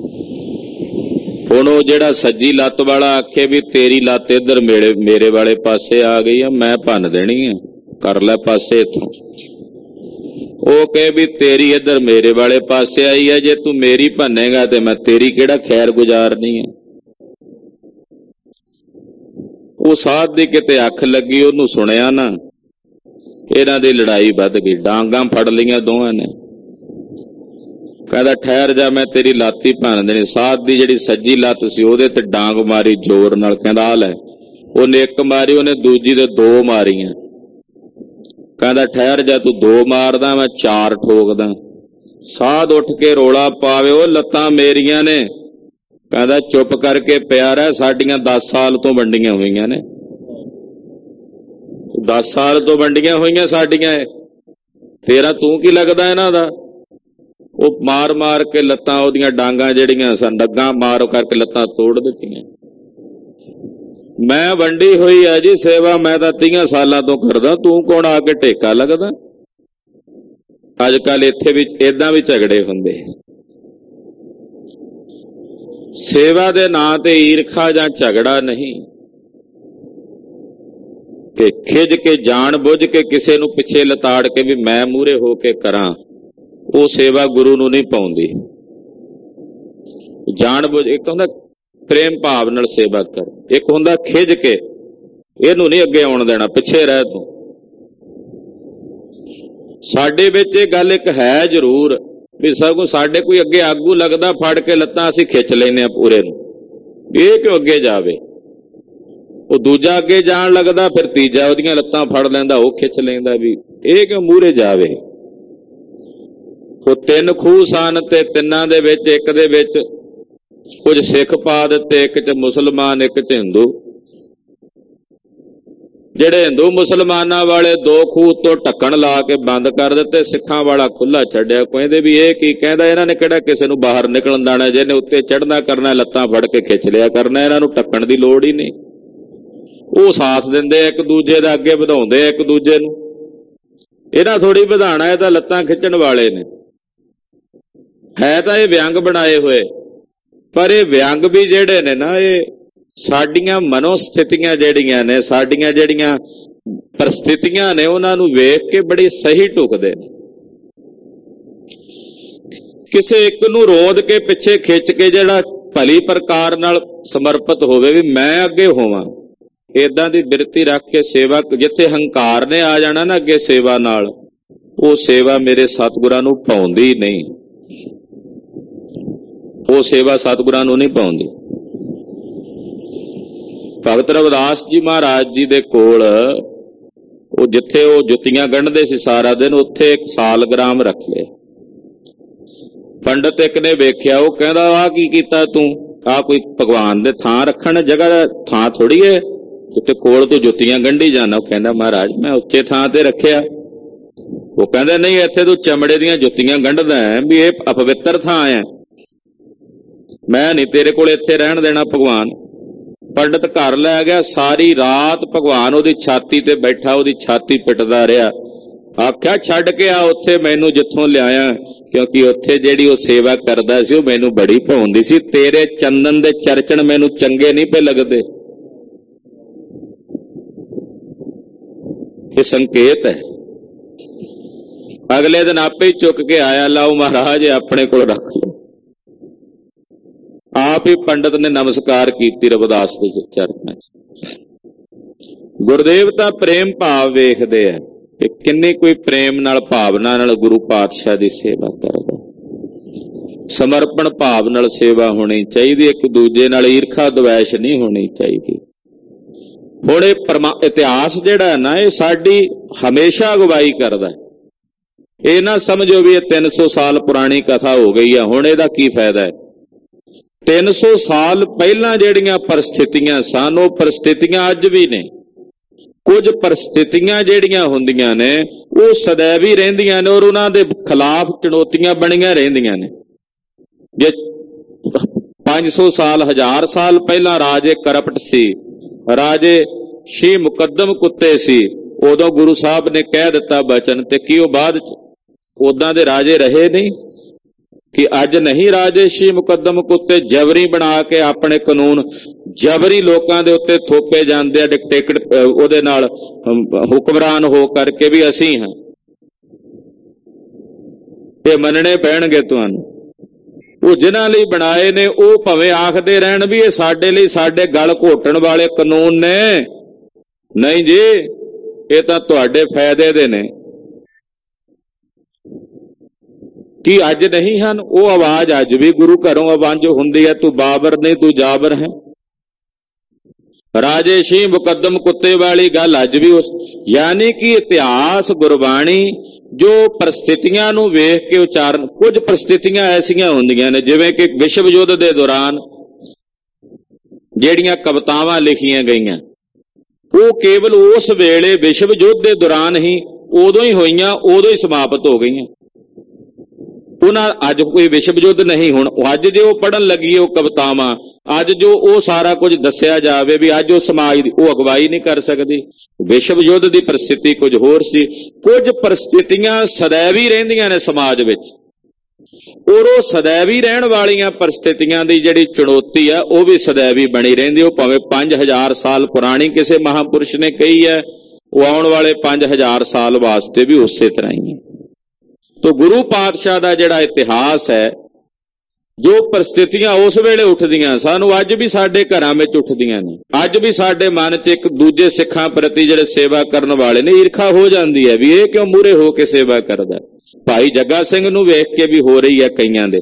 हुण ओह जिहड़ा सज्जी लत वाला आखे भी तेरी लत इधर मेरे मेरे वाले पासे आ गई है, मैं भन देनी है, कर लै पासे इथों। ओह कहे भी तेरी इधर मेरे वाले पासे आई है, जे तू मेरी भन्नेगा ते मैं तेरी किहड़ा खैर गुजारनी है। वो साध दी किते अख लगी, उन्होंने सुनिया ना, इन्हां दी लड़ाई वध गई, डांगां फड़ लियां दोवां ने। कहदा ठहर जा, मैं तेरी लत ही भन देनी। साध दी जिहड़ी सज्जी लत सी ओहदे ते डांग मारी जोर नाल, कहंदा आ लै। ओहने एक मारी, ओहने दूजी ते दो मारियां। कहंदा ठहर जा, तू दो मारदा मैं चार ठोकदा। साध उठ के रोला पावे, ओ लत्तां मेरियां ने। कहंदा चुप करके पिया रह, साडियां दस साल तो वंडियां होईयां ने, दस साल तो वंडियां होईयां साडियां, तेरा तू की लगदा इन्हां दा। वो मार मार के लत्तां ओहदियां डांगां जिहड़ियां सन डग्गां मार करके लत्तां तोड़ दित्तियां। मैं वंडी होई है जी सेवा, मैं तां तीह सालां तो करदा, तू कौन आके टेका लगदा। अजकल इत्थे भी इदां भी झगड़े हुंदे, सेवा दे नां ते ईरखा जां झगड़ा नहीं कि खिज के जान बुझ के किसी नूं पिछे लताड़ के भी मैं मूहरे हो के करां, वो सेवा गुरु नूं नहीं पाउंदी। जान बुझ, एक हुंदा प्रेम भाव नाल सेवा कर, एक हुंदा खिज के इहनूं नहीं अगे आउण देना, पिछे रह तूं। साडे विच इह गल एक है जरूर भी सगों साडे कोई अगे आगू लगदा, फड़ के लत्तां असीं खिच लैने पूरे नूं, इह क्यों अगे जावे। वो दूजा अगे जाण लगदा, फिर तीजा ओहदियां लत्तां फड़ लैंदा, वो खिच लैंदा भी इह क्यों मूहरे जावे। वो तीन खूह सन ते तिन्नां दे विच एक दे विच कुछ सिख पा दिते, एक च मुसलमान, एक च हिंदू। ਜਿਹੜੇ हिंदू मुसलमाना वाले दो खूह तो ढक्कन ला के बंद कर दिते, सिखां वाला खुला छड्डिया। कहंदे भी ये की कहंदा, इन्हां ने किहड़ा किसे नूं बाहर निकलण देना, जिहने उत्ते चढ़ना करना लत्तां फड़ के खिच लिया करना, इन्हां नूं ढक्कण दी लोड़ ही नहीं। वो साथ दिंदे, एक दूजे दा अगे वधाउंदे एक दूजे नूं, इन्हां थोड़ी वधाणा, इह तां लत्तां खिच्चण वाले ने। है तां इह व्यंग बनाए होए, पर इह व्यंग भी जिहड़े ने ना, इह साडियां मनोस्थितियां जिहड़ियां ने, साडियां जिहड़ियां परिस्थितियां ने, उन्हां नूं वेख के बड़ी सही ढुकदे ने। किसे एक नूं रोध के पिछे खिच के जिहड़ा भली प्रकार नाल समर्पित होवे भी मैं अगे होवां, इदां दी बिरती रख के सेवा, जिथे हंकार ने आ जाना ना अगे सेवा नाल, वो सेवा मेरे सतगुरां नूं पाउंदी नहीं, वो सेवा सतगुरां नूं नहीं पाउंदी। भगत रविदास जी महाराज जी दे कोल वो जिथे वो जुत्तियां गंढदे सी सारा दिन, उत्थे एक सालग्राम रख लिया। पंडित एक ने वेख्या, वो कहंदा आ की कीता तू, आ कोई भगवान दे थां रखण जगह थां थोड़ी है, उत्ते कोल तू जुत्तियां गंढी जाना। वो कहंदा महाराज मैं उच्चे थां ते रखिया। वो कहंदा नहीं, इत्थे तू चमड़े दीयां जुत्तियां गंढदा है, भी ये अपवित्र थां है, मैं नहीं तेरे कोल इत्थे रहण देना भगवान। पंडित घर लै गया, सारी रात भगवान ओदी छाती ते बैठा, ओदी छाती पिटदा रहा। आख्या छड्ड के आ उत्थे मैनू जिथों लिआया, क्योंकि उत्थे जिहड़ी ओ सेवा करदा सी, ओ मैनू बड़ी भाउंदी सी, तेरे चंदन दे चरचण मैनू चंगे नहीं पे लगदे। ये संकेत है। अगले दिन आपे ही चुक के आया, लाओ महाराज अपने कोल रख लो। आप ही पंडित ने नमस्कार की रविदास के चरणों च। गुरुदेव तां प्रेम भाव वेखदे आ कि किन्नी कोई प्रेम नाल भावना नाल गुरु पातशाह की सेवा करदा। समर्पण भाव नाल सेवा होनी चाहिए, एक दूजे नाल ईर्खा द्वेष नहीं होनी चाहिए। हुण इह परमा इतिहास जिहड़ा ना, ये साडी हमेशा अगवाई करदा। ये ना समझो भी ये तीन सौ साल पुरानी कथा हो गई है, हुण इहदा की फायदा है। तीन सौ साल पहला जिहड़ियां परिस्थितियां सन, वो परिस्थितियां अज भी ने। कुछ परिस्थितियां जिहड़ियां हुंदियां ने वो सदैव ही रहिंदियां ने, और उन्हां दे खिलाफ चुनौतियां बणियां रहिंदियां ने। जे पांच सौ साल हजार साल पहला राजे करप्ट सी, राजे शी मुकदम कुत्ते सी, ਉਦੋਂ ਗੁਰੂ ਸਾਹਿਬ ਨੇ ਕਹਿ ਦਿੱਤਾ ਬਚਨ, ਤੇ ਕੀ ਉਹ ਬਾਅਦ ਚ ਉਦਾਂ ਦੇ ਰਾਜੇ ਰਹੇ ਨਹੀਂ ਕਿ ਅੱਜ ਨਹੀਂ ਰਾਜੇਸ਼ੀ ਮੁਕੱਦਮ ਕੁੱਤੇ ਜਬਰੀ ਬਣਾ ਕੇ ਆਪਣੇ ਕਾਨੂੰਨ ਜਬਰੀ ਲੋਕਾਂ ਦੇ ਉੱਤੇ ਥੋਪੇ ਜਾਂਦੇ ਆ, ਡਿਕਟੇਟਰ ਉਹਦੇ ਨਾਲ ਹੁਕਮਰਾਨ ਹੋ ਕਰਕੇ ਵੀ ਅਸੀਂ ਹਾਂ। ਇਹ ਮੰਨਣੇ ਪੈਣਗੇ ਤੁਹਾਨੂੰ। ਉਹ ਜਿਨ੍ਹਾਂ ਲਈ ਬਣਾਏ ਨੇ ਉਹ ਭਾਵੇਂ ਆਖਦੇ ਰਹਿਣ ਵੀ ਇਹ ਸਾਡੇ ਲਈ ਸਾਡੇ ਗਲ ਘੋਟਣ ਵਾਲੇ ਕਾਨੂੰਨ ਨੇ, ਨਹੀਂ ਜੀ, ਇਹ ਤਾਂ ਤੁਹਾਡੇ ਫਾਇਦੇ ਦੇ ਨੇ। ਕੀ ਅੱਜ ਨਹੀਂ ਹਨ? ਉਹ ਆਵਾਜ਼ ਅੱਜ ਵੀ ਗੁਰੂ ਘਰੋਂ ਆਵਾਜ਼ ਹੁੰਦੀ ਹੈ, ਤੂੰ ਬਾਬਰ ਨਹੀਂ ਤੂੰ ਜਾਬਰ ਹੈ। ਰਾਜੇਸ਼ੀ ਮੁਕੱਦਮ ਕੁੱਤੇ ਵਾਲੀ ਗੱਲ ਅੱਜ ਵੀ ਉਸ, ਯਾਨੀ ਕਿ ਇਤਿਹਾਸ ਗੁਰਬਾਣੀ ਜੋ ਪ੍ਰਸਥਿਤੀਆਂ ਨੂੰ ਵੇਖ ਕੇ ਉਚਾਰਨ, ਕੁਝ ਪ੍ਰਸਥਿਤੀਆਂ ਐਸੀਆਂ ਹੁੰਦੀਆਂ ਨੇ ਜਿਵੇਂ ਕਿ ਵਿਸ਼ਵ ਯੁੱਧ ਦੇ ਦੌਰਾਨ ਜਿਹੜੀਆਂ ਕਵਿਤਾਵਾਂ ਲਿਖੀਆਂ ਗਈਆਂ ਉਹ ਕੇਵਲ ਉਸ ਵੇਲੇ ਵਿਸ਼ਵ ਯੁੱਧ ਦੇ ਦੌਰਾਨ ਹੀ ਉਦੋਂ ਹੀ ਹੋਈਆਂ, ਉਦੋਂ ਹੀ ਸਮਾਪਤ ਹੋ ਗਈਆਂ। ਉਹਨਾਂ ਅੱਜ ਕੋਈ ਵਿਸ਼ਵ ਯੁੱਧ ਨਹੀਂ। ਹੁਣ ਅੱਜ ਜੇ ਉਹ ਪੜ੍ਹਨ ਲੱਗੀ ਉਹ ਕਵਿਤਾਵਾਂ, ਅੱਜ ਜੋ ਉਹ ਸਾਰਾ ਕੁਝ ਦੱਸਿਆ ਜਾਵੇ ਵੀ ਅੱਜ ਉਹ ਸਮਾਜ ਦੀ ਉਹ ਅਗਵਾਈ ਨਹੀਂ ਕਰ ਸਕਦੀ। ਵਿਸ਼ਵ ਯੁੱਧ ਦੀ ਪਰਿਸਥਿਤੀ ਕੁਝ ਹੋਰ ਸੀ। ਕੁਝ ਪਰਿਸਥਿਤੀਆਂ ਸदैवी ਰਹਿੰਦੀਆਂ ਨੇ ਸਮਾਜ ਵਿੱਚ, ਔਰ ਉਹ ਸदैवी ਰਹਿਣ ਵਾਲੀਆਂ ਪਰਿਸਥਿਤੀਆਂ ਦੀ ਜਿਹੜੀ ਚੁਣੌਤੀ ਆ ਉਹ ਵੀ ਸदैवी ਬਣੀ ਰਹਿੰਦੀ। ਉਹ ਭਾਵੇਂ ਪੰਜ ਹਜ਼ਾਰ ਸਾਲ ਪੁਰਾਣੀ ਕਿਸੇ ਮਹਾਂਪੁਰਸ਼ ਨੇ ਕਹੀ ਹੈ, ਉਹ ਆਉਣ ਵਾਲੇ ਪੰਜ ਹਜ਼ਾਰ ਸਾਲ ਵਾਸਤੇ ਵੀ ਉਸੇ ਤਰ੍ਹਾਂ ਹੀ ਹੈ। ਤੋ ਗੁਰੂ ਪਾਤਸ਼ਾਹ ਦਾ ਜਿਹੜਾ ਇਤਿਹਾਸ ਹੈ, ਜੋ ਪਰਿਸਥਿਤੀਆਂ ਉਸ ਵੇਲੇ ਉੱਠਦੀਆਂ ਸਨ ਉਹ ਅੱਜ ਵੀ ਸਾਡੇ ਘਰਾਂ ਵਿੱਚ ਉੱਠਦੀਆਂ ਨੇ। ਅੱਜ ਵੀ ਸਾਡੇ ਮਨ 'ਚ ਇੱਕ ਦੂਜੇ ਸਿੱਖਾਂ ਪ੍ਰਤੀ ਜਿਹੜੇ ਸੇਵਾ ਕਰਨ ਵਾਲੇ ਨੇ ਈਰਖਾ ਹੋ ਜਾਂਦੀ ਹੈ ਵੀ ਇਹ ਕਿਉਂ ਮੂਹਰੇ ਹੋ ਕੇ ਸੇਵਾ ਕਰਦਾ। ਭਾਈ ਜੱਗਾ ਸਿੰਘ ਨੂੰ ਵੇਖ ਕੇ ਵੀ ਹੋ ਰਹੀ ਹੈ ਕਈਆਂ ਦੇ,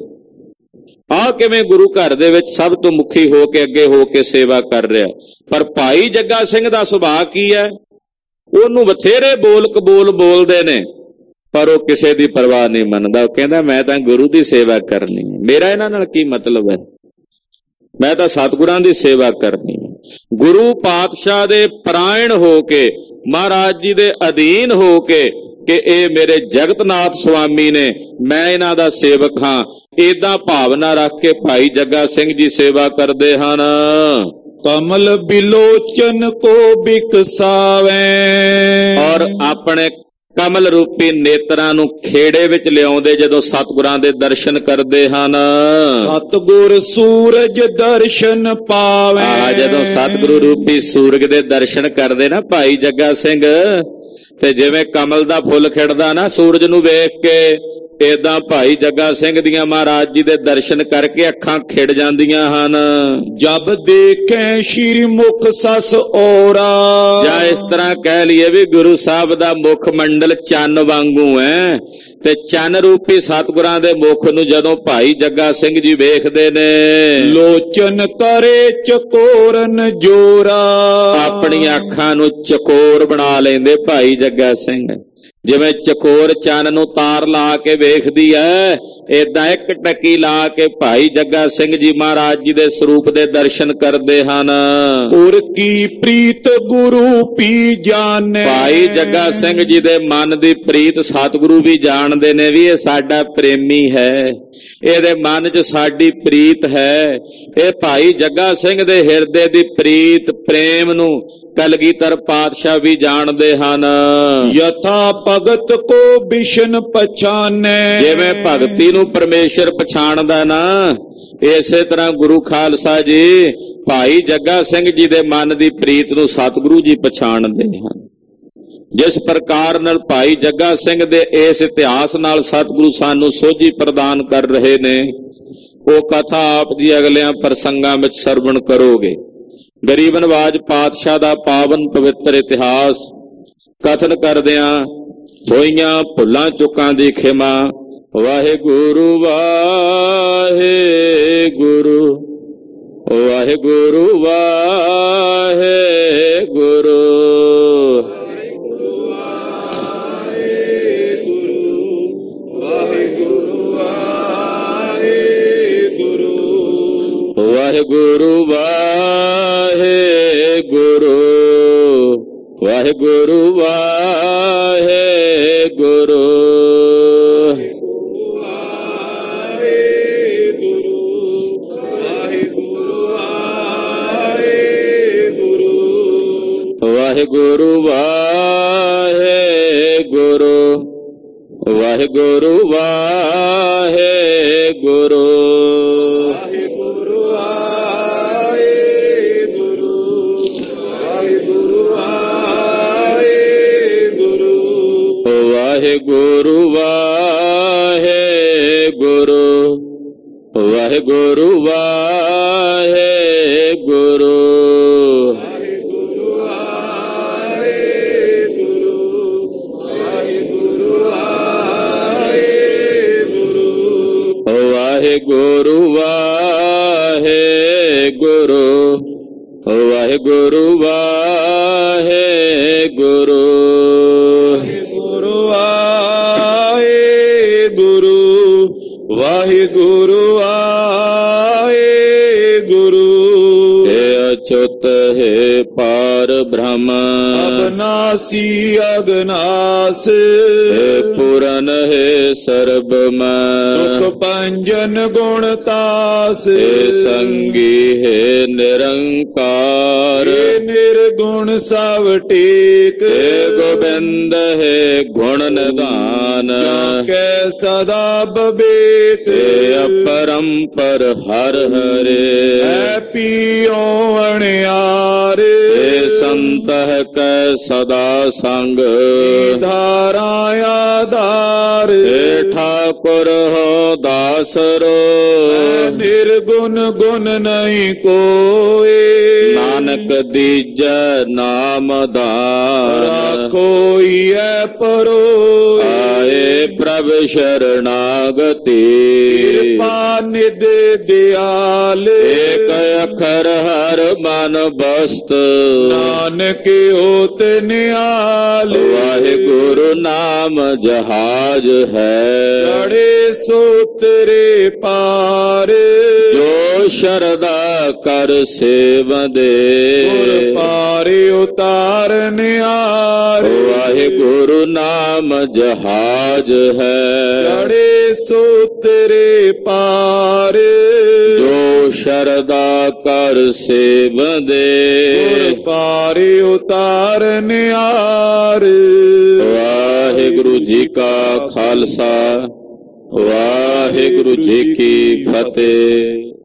ਆਹ ਕਿਵੇਂ ਗੁਰੂ ਘਰ ਦੇ ਵਿੱਚ ਸਭ ਤੋਂ ਮੁਖੀ ਹੋ ਕੇ ਅੱਗੇ ਹੋ ਕੇ ਸੇਵਾ ਕਰ ਰਿਹਾ। ਪਰ ਭਾਈ ਜੱਗਾ ਸਿੰਘ ਦਾ ਸੁਭਾਅ ਕੀ ਹੈ? ਉਹਨੂੰ ਬਥੇਰੇ ਬੋਲ ਕਬੂਲ ਬੋਲਦੇ ਨੇ ਪਰ ਉਹ ਕਿਸੇ ਦੀ ਪਰਵਾਹ ਨਹੀਂ ਮੰਨਦਾ। ਉਹ ਕਹਿੰਦਾ ਮੈਂ ਤਾਂ ਗੁਰੂ ਦੀ ਸੇਵਾ ਕਰਨੀ ਹੈ, ਮੇਰਾ ਇਹਨਾਂ ਨਾਲ ਕੀ ਮਤਲਬ ਹੈ, ਮੈਂ ਤਾਂ ਸਤਿਗੁਰਾਂ ਦੀ ਸੇਵਾ ਕਰਨੀ ਹੈ। ਗੁਰੂ ਪਾਤਸ਼ਾਹ ਦੇ ਪਰਾਇਣ ਹੋ ਕੇ, ਮਹਾਰਾਜ ਜੀ ਦੇ ਅਧੀਨ ਹੋ ਕੇ ਕਿ ਇਹ ਮੇਰੇ ਜਗਤਨਾਥ ਸੁਆਮੀ ਨੇ, ਮੈਂ ਇਹਨਾਂ ਦਾ ਸੇਵਕ ਹਾਂ, ਏਦਾਂ ਭਾਵਨਾ ਰੱਖ ਕੇ ਭਾਈ ਜੱਗਾ ਸਿੰਘ ਜੀ ਸੇਵਾ ਕਰਦੇ ਹਨ। ਕਮਲ ਬਿਲੋਚਨ ਕੋ ਬਿਕਸਾਵੇ, ਔਰ ਆਪਣੇ ਕਮਲ ਰੂਪੀ ਨੇਤਰਾਂ ਨੂੰ ਖੇੜੇ ਵਿੱਚ ਲਿਆਉਂਦੇ ਜਦੋਂ ਸਤਿਗੁਰਾਂ ਦੇ ਦਰਸ਼ਨ ਕਰਦੇ ਹਨ। ਸਤਿਗੁਰ ਸੂਰਜ ਦਰਸ਼ਨ ਪਾਵੇ, ਆ ਜਦੋਂ ਸਤਿਗੁਰੂ ਰੂਪੀ ਸੂਰਜ ਦੇ ਦਰਸ਼ਨ ਕਰਦੇ ਨਾ ਭਾਈ ਜੱਗਾ ਸਿੰਘ, ਤੇ ਜਿਵੇਂ ਕਮਲ ਦਾ ਫੁੱਲ ਖਿੜਦਾ ਨਾ ਸੂਰਜ ਨੂੰ ਵੇਖ ਕੇ, ਏਦਾਂ ਭਾਈ ਜੱਗਾ ਸਿੰਘ ਦੀਆਂ ਮਹਾਰਾਜ ਜੀ ਦੇ ਦਰਸ਼ਨ ਕਰਕੇ ਅੱਖਾਂ ਖਿੜ ਜਾਂਦੀਆਂ ਹਨ। ਜਬ ਦੇਖੇ ਸ਼੍ਰੀ ਮੁਖ ਸਸ ਔਰਾ, ਜਾਂ ਇਸ ਤਰ੍ਹਾਂ ਕਹਿ ਲਈਏ ਵੀ ਗੁਰੂ ਸਾਹਿਬ ਦਾ ਮੁਖ ਮੰਡਲ ਚੰਨ ਵਾਂਗੂ ਹੈ, ਤੇ ਚੰਨ ਰੂਪੀ ਸਤਿਗੁਰਾਂ ਦੇ ਮੁਖ ਨੂੰ ਜਦੋਂ ਭਾਈ ਜੱਗਾ ਸਿੰਘ ਜੀ ਵੇਖਦੇ ਨੇ, ਲੋਚਨ ਕਰੇ ਚਕੋਰਨ ਜੋਰਾ, ਆਪਣੀਆਂ ਅੱਖਾਂ ਨੂੰ ਚਕੋਰ ਬਣਾ ਲੈਂਦੇ ਭਾਈ ਜੱਗਾ ਸਿੰਘ। ਜਿਵੇਂ ਚਕੋਰ ਚੰਨ ਨੂੰ ਤਾਰ ਲਾ ਕੇ ਵੇਖਦੀ ਐ, ਏਦਾਂ ਇੱਕ ਟੱਕੀ ਲਾ ਕੇ ਭਾਈ ਜੱਗਾ ਸਿੰਘ ਜੀ ਮਹਾਰਾਜ ਜੀ ਦੇ ਸਰੂਪ ਦੇ ਦਰਸ਼ਨ ਕਰਦੇ ਹਨ। ਔਰ ਕੀ ਪ੍ਰੀਤ ਗੁਰੂ ਪੀ ਜਾਣੇ, ਭਾਈ ਜੱਗਾ ਸਿੰਘ ਜੀ ਦੇ ਮਨ ਦੀ ਪ੍ਰੀਤ ਸਤਿਗੁਰੂ ਵੀ ਜਾਣਦੇ ਨੇ ਵੀ ਇਹ ਸਾਡਾ ਪ੍ਰੇਮੀ ਹੈ, ਇਹਦੇ ਮਨ 'ਚ ਸਾਡੀ ਪ੍ਰੀਤ ਹੈ। ਇਹ ਭਾਈ ਜੱਗਾ ਸਿੰਘ ਦੇ ਹਿਰਦੇ ਦੀ ਪ੍ਰੀਤ ਪ੍ਰੇਮ ਨੂੰ ਕਲਗੀਧਰ ਪਾਤਸ਼ਾਹ ਵੀ ਜਾਣਦੇ ਹਨ। ਯਥਾ ਭਗਤ ਕੋ ਬਿਸ਼ਨ ਪਛਾਨੇ, ਜਿਵੇਂ ਭਗਤੀ ਨੂੰ ਪਰਮੇਸ਼ਰ ਪਛਾਣਦਾ ਨਾ, ਇਸੇ ਤਰ੍ਹਾਂ ਗੁਰੂ ਖਾਲਸਾ ਜੀ ਭਾਈ ਜੱਗਾ ਸਿੰਘ ਜੀ ਦੇ ਮਨ ਦੀ ਪ੍ਰੀਤ ਨੂੰ ਸਤਿਗੁਰੂ ਜੀ ਪਛਾਣਦੇ ਹਨ। ਜਿਸ ਪ੍ਰਕਾਰ ਨਾਲ ਭਾਈ ਜੱਗਾ ਸਿੰਘ ਦੇ ਇਸ ਇਤਿਹਾਸ ਨਾਲ ਸਤਿਗੁਰੂ ਸਾਨੂੰ ਸੋਝੀ ਪ੍ਰਦਾਨ ਕਰ ਰਹੇ ਨੇ, ਉਹ ਕਥਾ ਆਪ ਜੀ ਅਗਲਿਆਂ ਪ੍ਰਸੰਗਾਂ ਵਿੱਚ ਸਰਵਣ ਕਰੋਗੇ। ਗਰੀਬ ਨਵਾਜ ਪਾਤਸ਼ਾਹ ਦਾ ਪਾਵਨ ਪਵਿੱਤਰ ਇਤਿਹਾਸ ਕਥਨ ਕਰਦਿਆਂ ਹੋਈਆਂ ਭੁੱਲਾਂ ਚੁੱਕਾਂ ਦੀ ਖਿਮਾ। ਵਾਹਿਗੁਰੂ ਵਾਹਿਗੁਰੂ, ਵਾਹਿਗੁਰੂ ਵਾਹਿਗੁਰੂ, ਵਾਹਿਗੁਰੂ ਵਾਹਿਗੁਰੂ, ਵਾਹਿਗੁਰੂ ਵਾਹਿਗੁਰੂ, ਵਾਹਿਗੁਰੂ ਵਾਹਿਗੁਰੂ, ਵਾਹਿਗੁਰੂ। ਵਾਹਿਗੁਰੂ ਵਾਹਿਗੁਰੂ ਵਾਹਿਗੁਰੂ ਵਾਹਿਗੁਰੂ ਵਾਹਿਗੁਰੂ ਵਾਹਿਗੁਰੂ ਵਾਹਿਗੁਰੂ ਵਾਹਿਗੁਰੂ ਵਾਹਿਗੁਰੂ ਵਾਹਿਗੁਰੂ ਵਾਹਿਗੁਰੂ ਵਾਹਿਗੁਰੂ ਵਾਹਿਗੁਰੂ ਵਾਹਿਗੁਰੂ ਵਾਹਿਗੁਰੂ ਹੈ ਅਚੁੱਤ ਹੈ ਪਾਰ ਬ੍ਰਹਮ ਅਬਨਾਸੀ ਅਗਨਾਸ ਹੈ ਪੂਰਨ ਹੈ ਸਰਬ ਮੈਂ ਦੁਖ ਪੰਜਨ ਗੁਣ ਤਾਸ ਹੈ ਸੰਗੀ ਹੈ ਨਿਰੰਕਾਰ ਏ ਨਿਰਗੁਣ ਸਭ ਟੇਕ ਹੈ ਗੋਬਿੰਦ ਹੈ ਗੁਣ ਨਿਧਾਨ ਕੈ ਸਦਾ ਬਬੇਤ ਹੈ ਅਪਰੰਪਰ ਹਰ ਹਰੇ ਹੈ ਪੀਓ ਅਣਿਆਰ ਹੈ ਸੰਤ ਹੈ ਕੈ ਸਦਾ ਸੰਗ ਧਾਰਾ ਆਧਾਰ ਹੈ ਠਾਕੁਰ ਹੋ ਦਾਸਰੋ ਨਿਰਗੁਣ ਗੁਣ ਨਹੀਂ ਕੋਏ ਨਾਨਕ ਦੀਜੈ ਨਾਮ ਦਾਨ ਰਾਖੋਈ ਐ ਪਰੋਏ ਆਏ ਪ੍ਰਭ ਸ਼ਰਨਾਗਤੀ ਕਿਰਪਾ ਨਿਧ ਦਿਆਲ ਏਕ ਅੱਖਰ ਹਰ ਮਨ ਬਸਤ ਨਾਨਕ ਹੋਤ ਨਿਆਲ ਵਾਹਿਗੁਰੂ ਨਾਮ ਜਹਾਜ ਹੈ ਚੜੇ ਸੋ ਤੇਰੇ ਪਾਰ ਜੋ ਸ਼ਰਦਾ ਕਰ ਸੇਵਦੇ ਗੁਰ ਪਾਰੇ ਉਤਾਰ ਨਿਆਰ ਵਾਹਿਗੁਰੂ ਨਾਮ ਜਹਾਜ ਹੈ ਚੜੇ ਸੋ ਤੇਰੇ ਪਾਰ ਜੋ ਸ਼ਰਦਾ ਕਰ ਸੇਵਦੇ ਗੁਰ ਪਾਰੇ ਉਤਾਰ ਨਿਆਰ ਵਾਹਿਗੁਰੂ ਜੀ ਕਾ ਖਾਲਸਾ ਵਾਹਿਗੁਰੂ ਜੀ ਕੀ ਫਤਿਹ।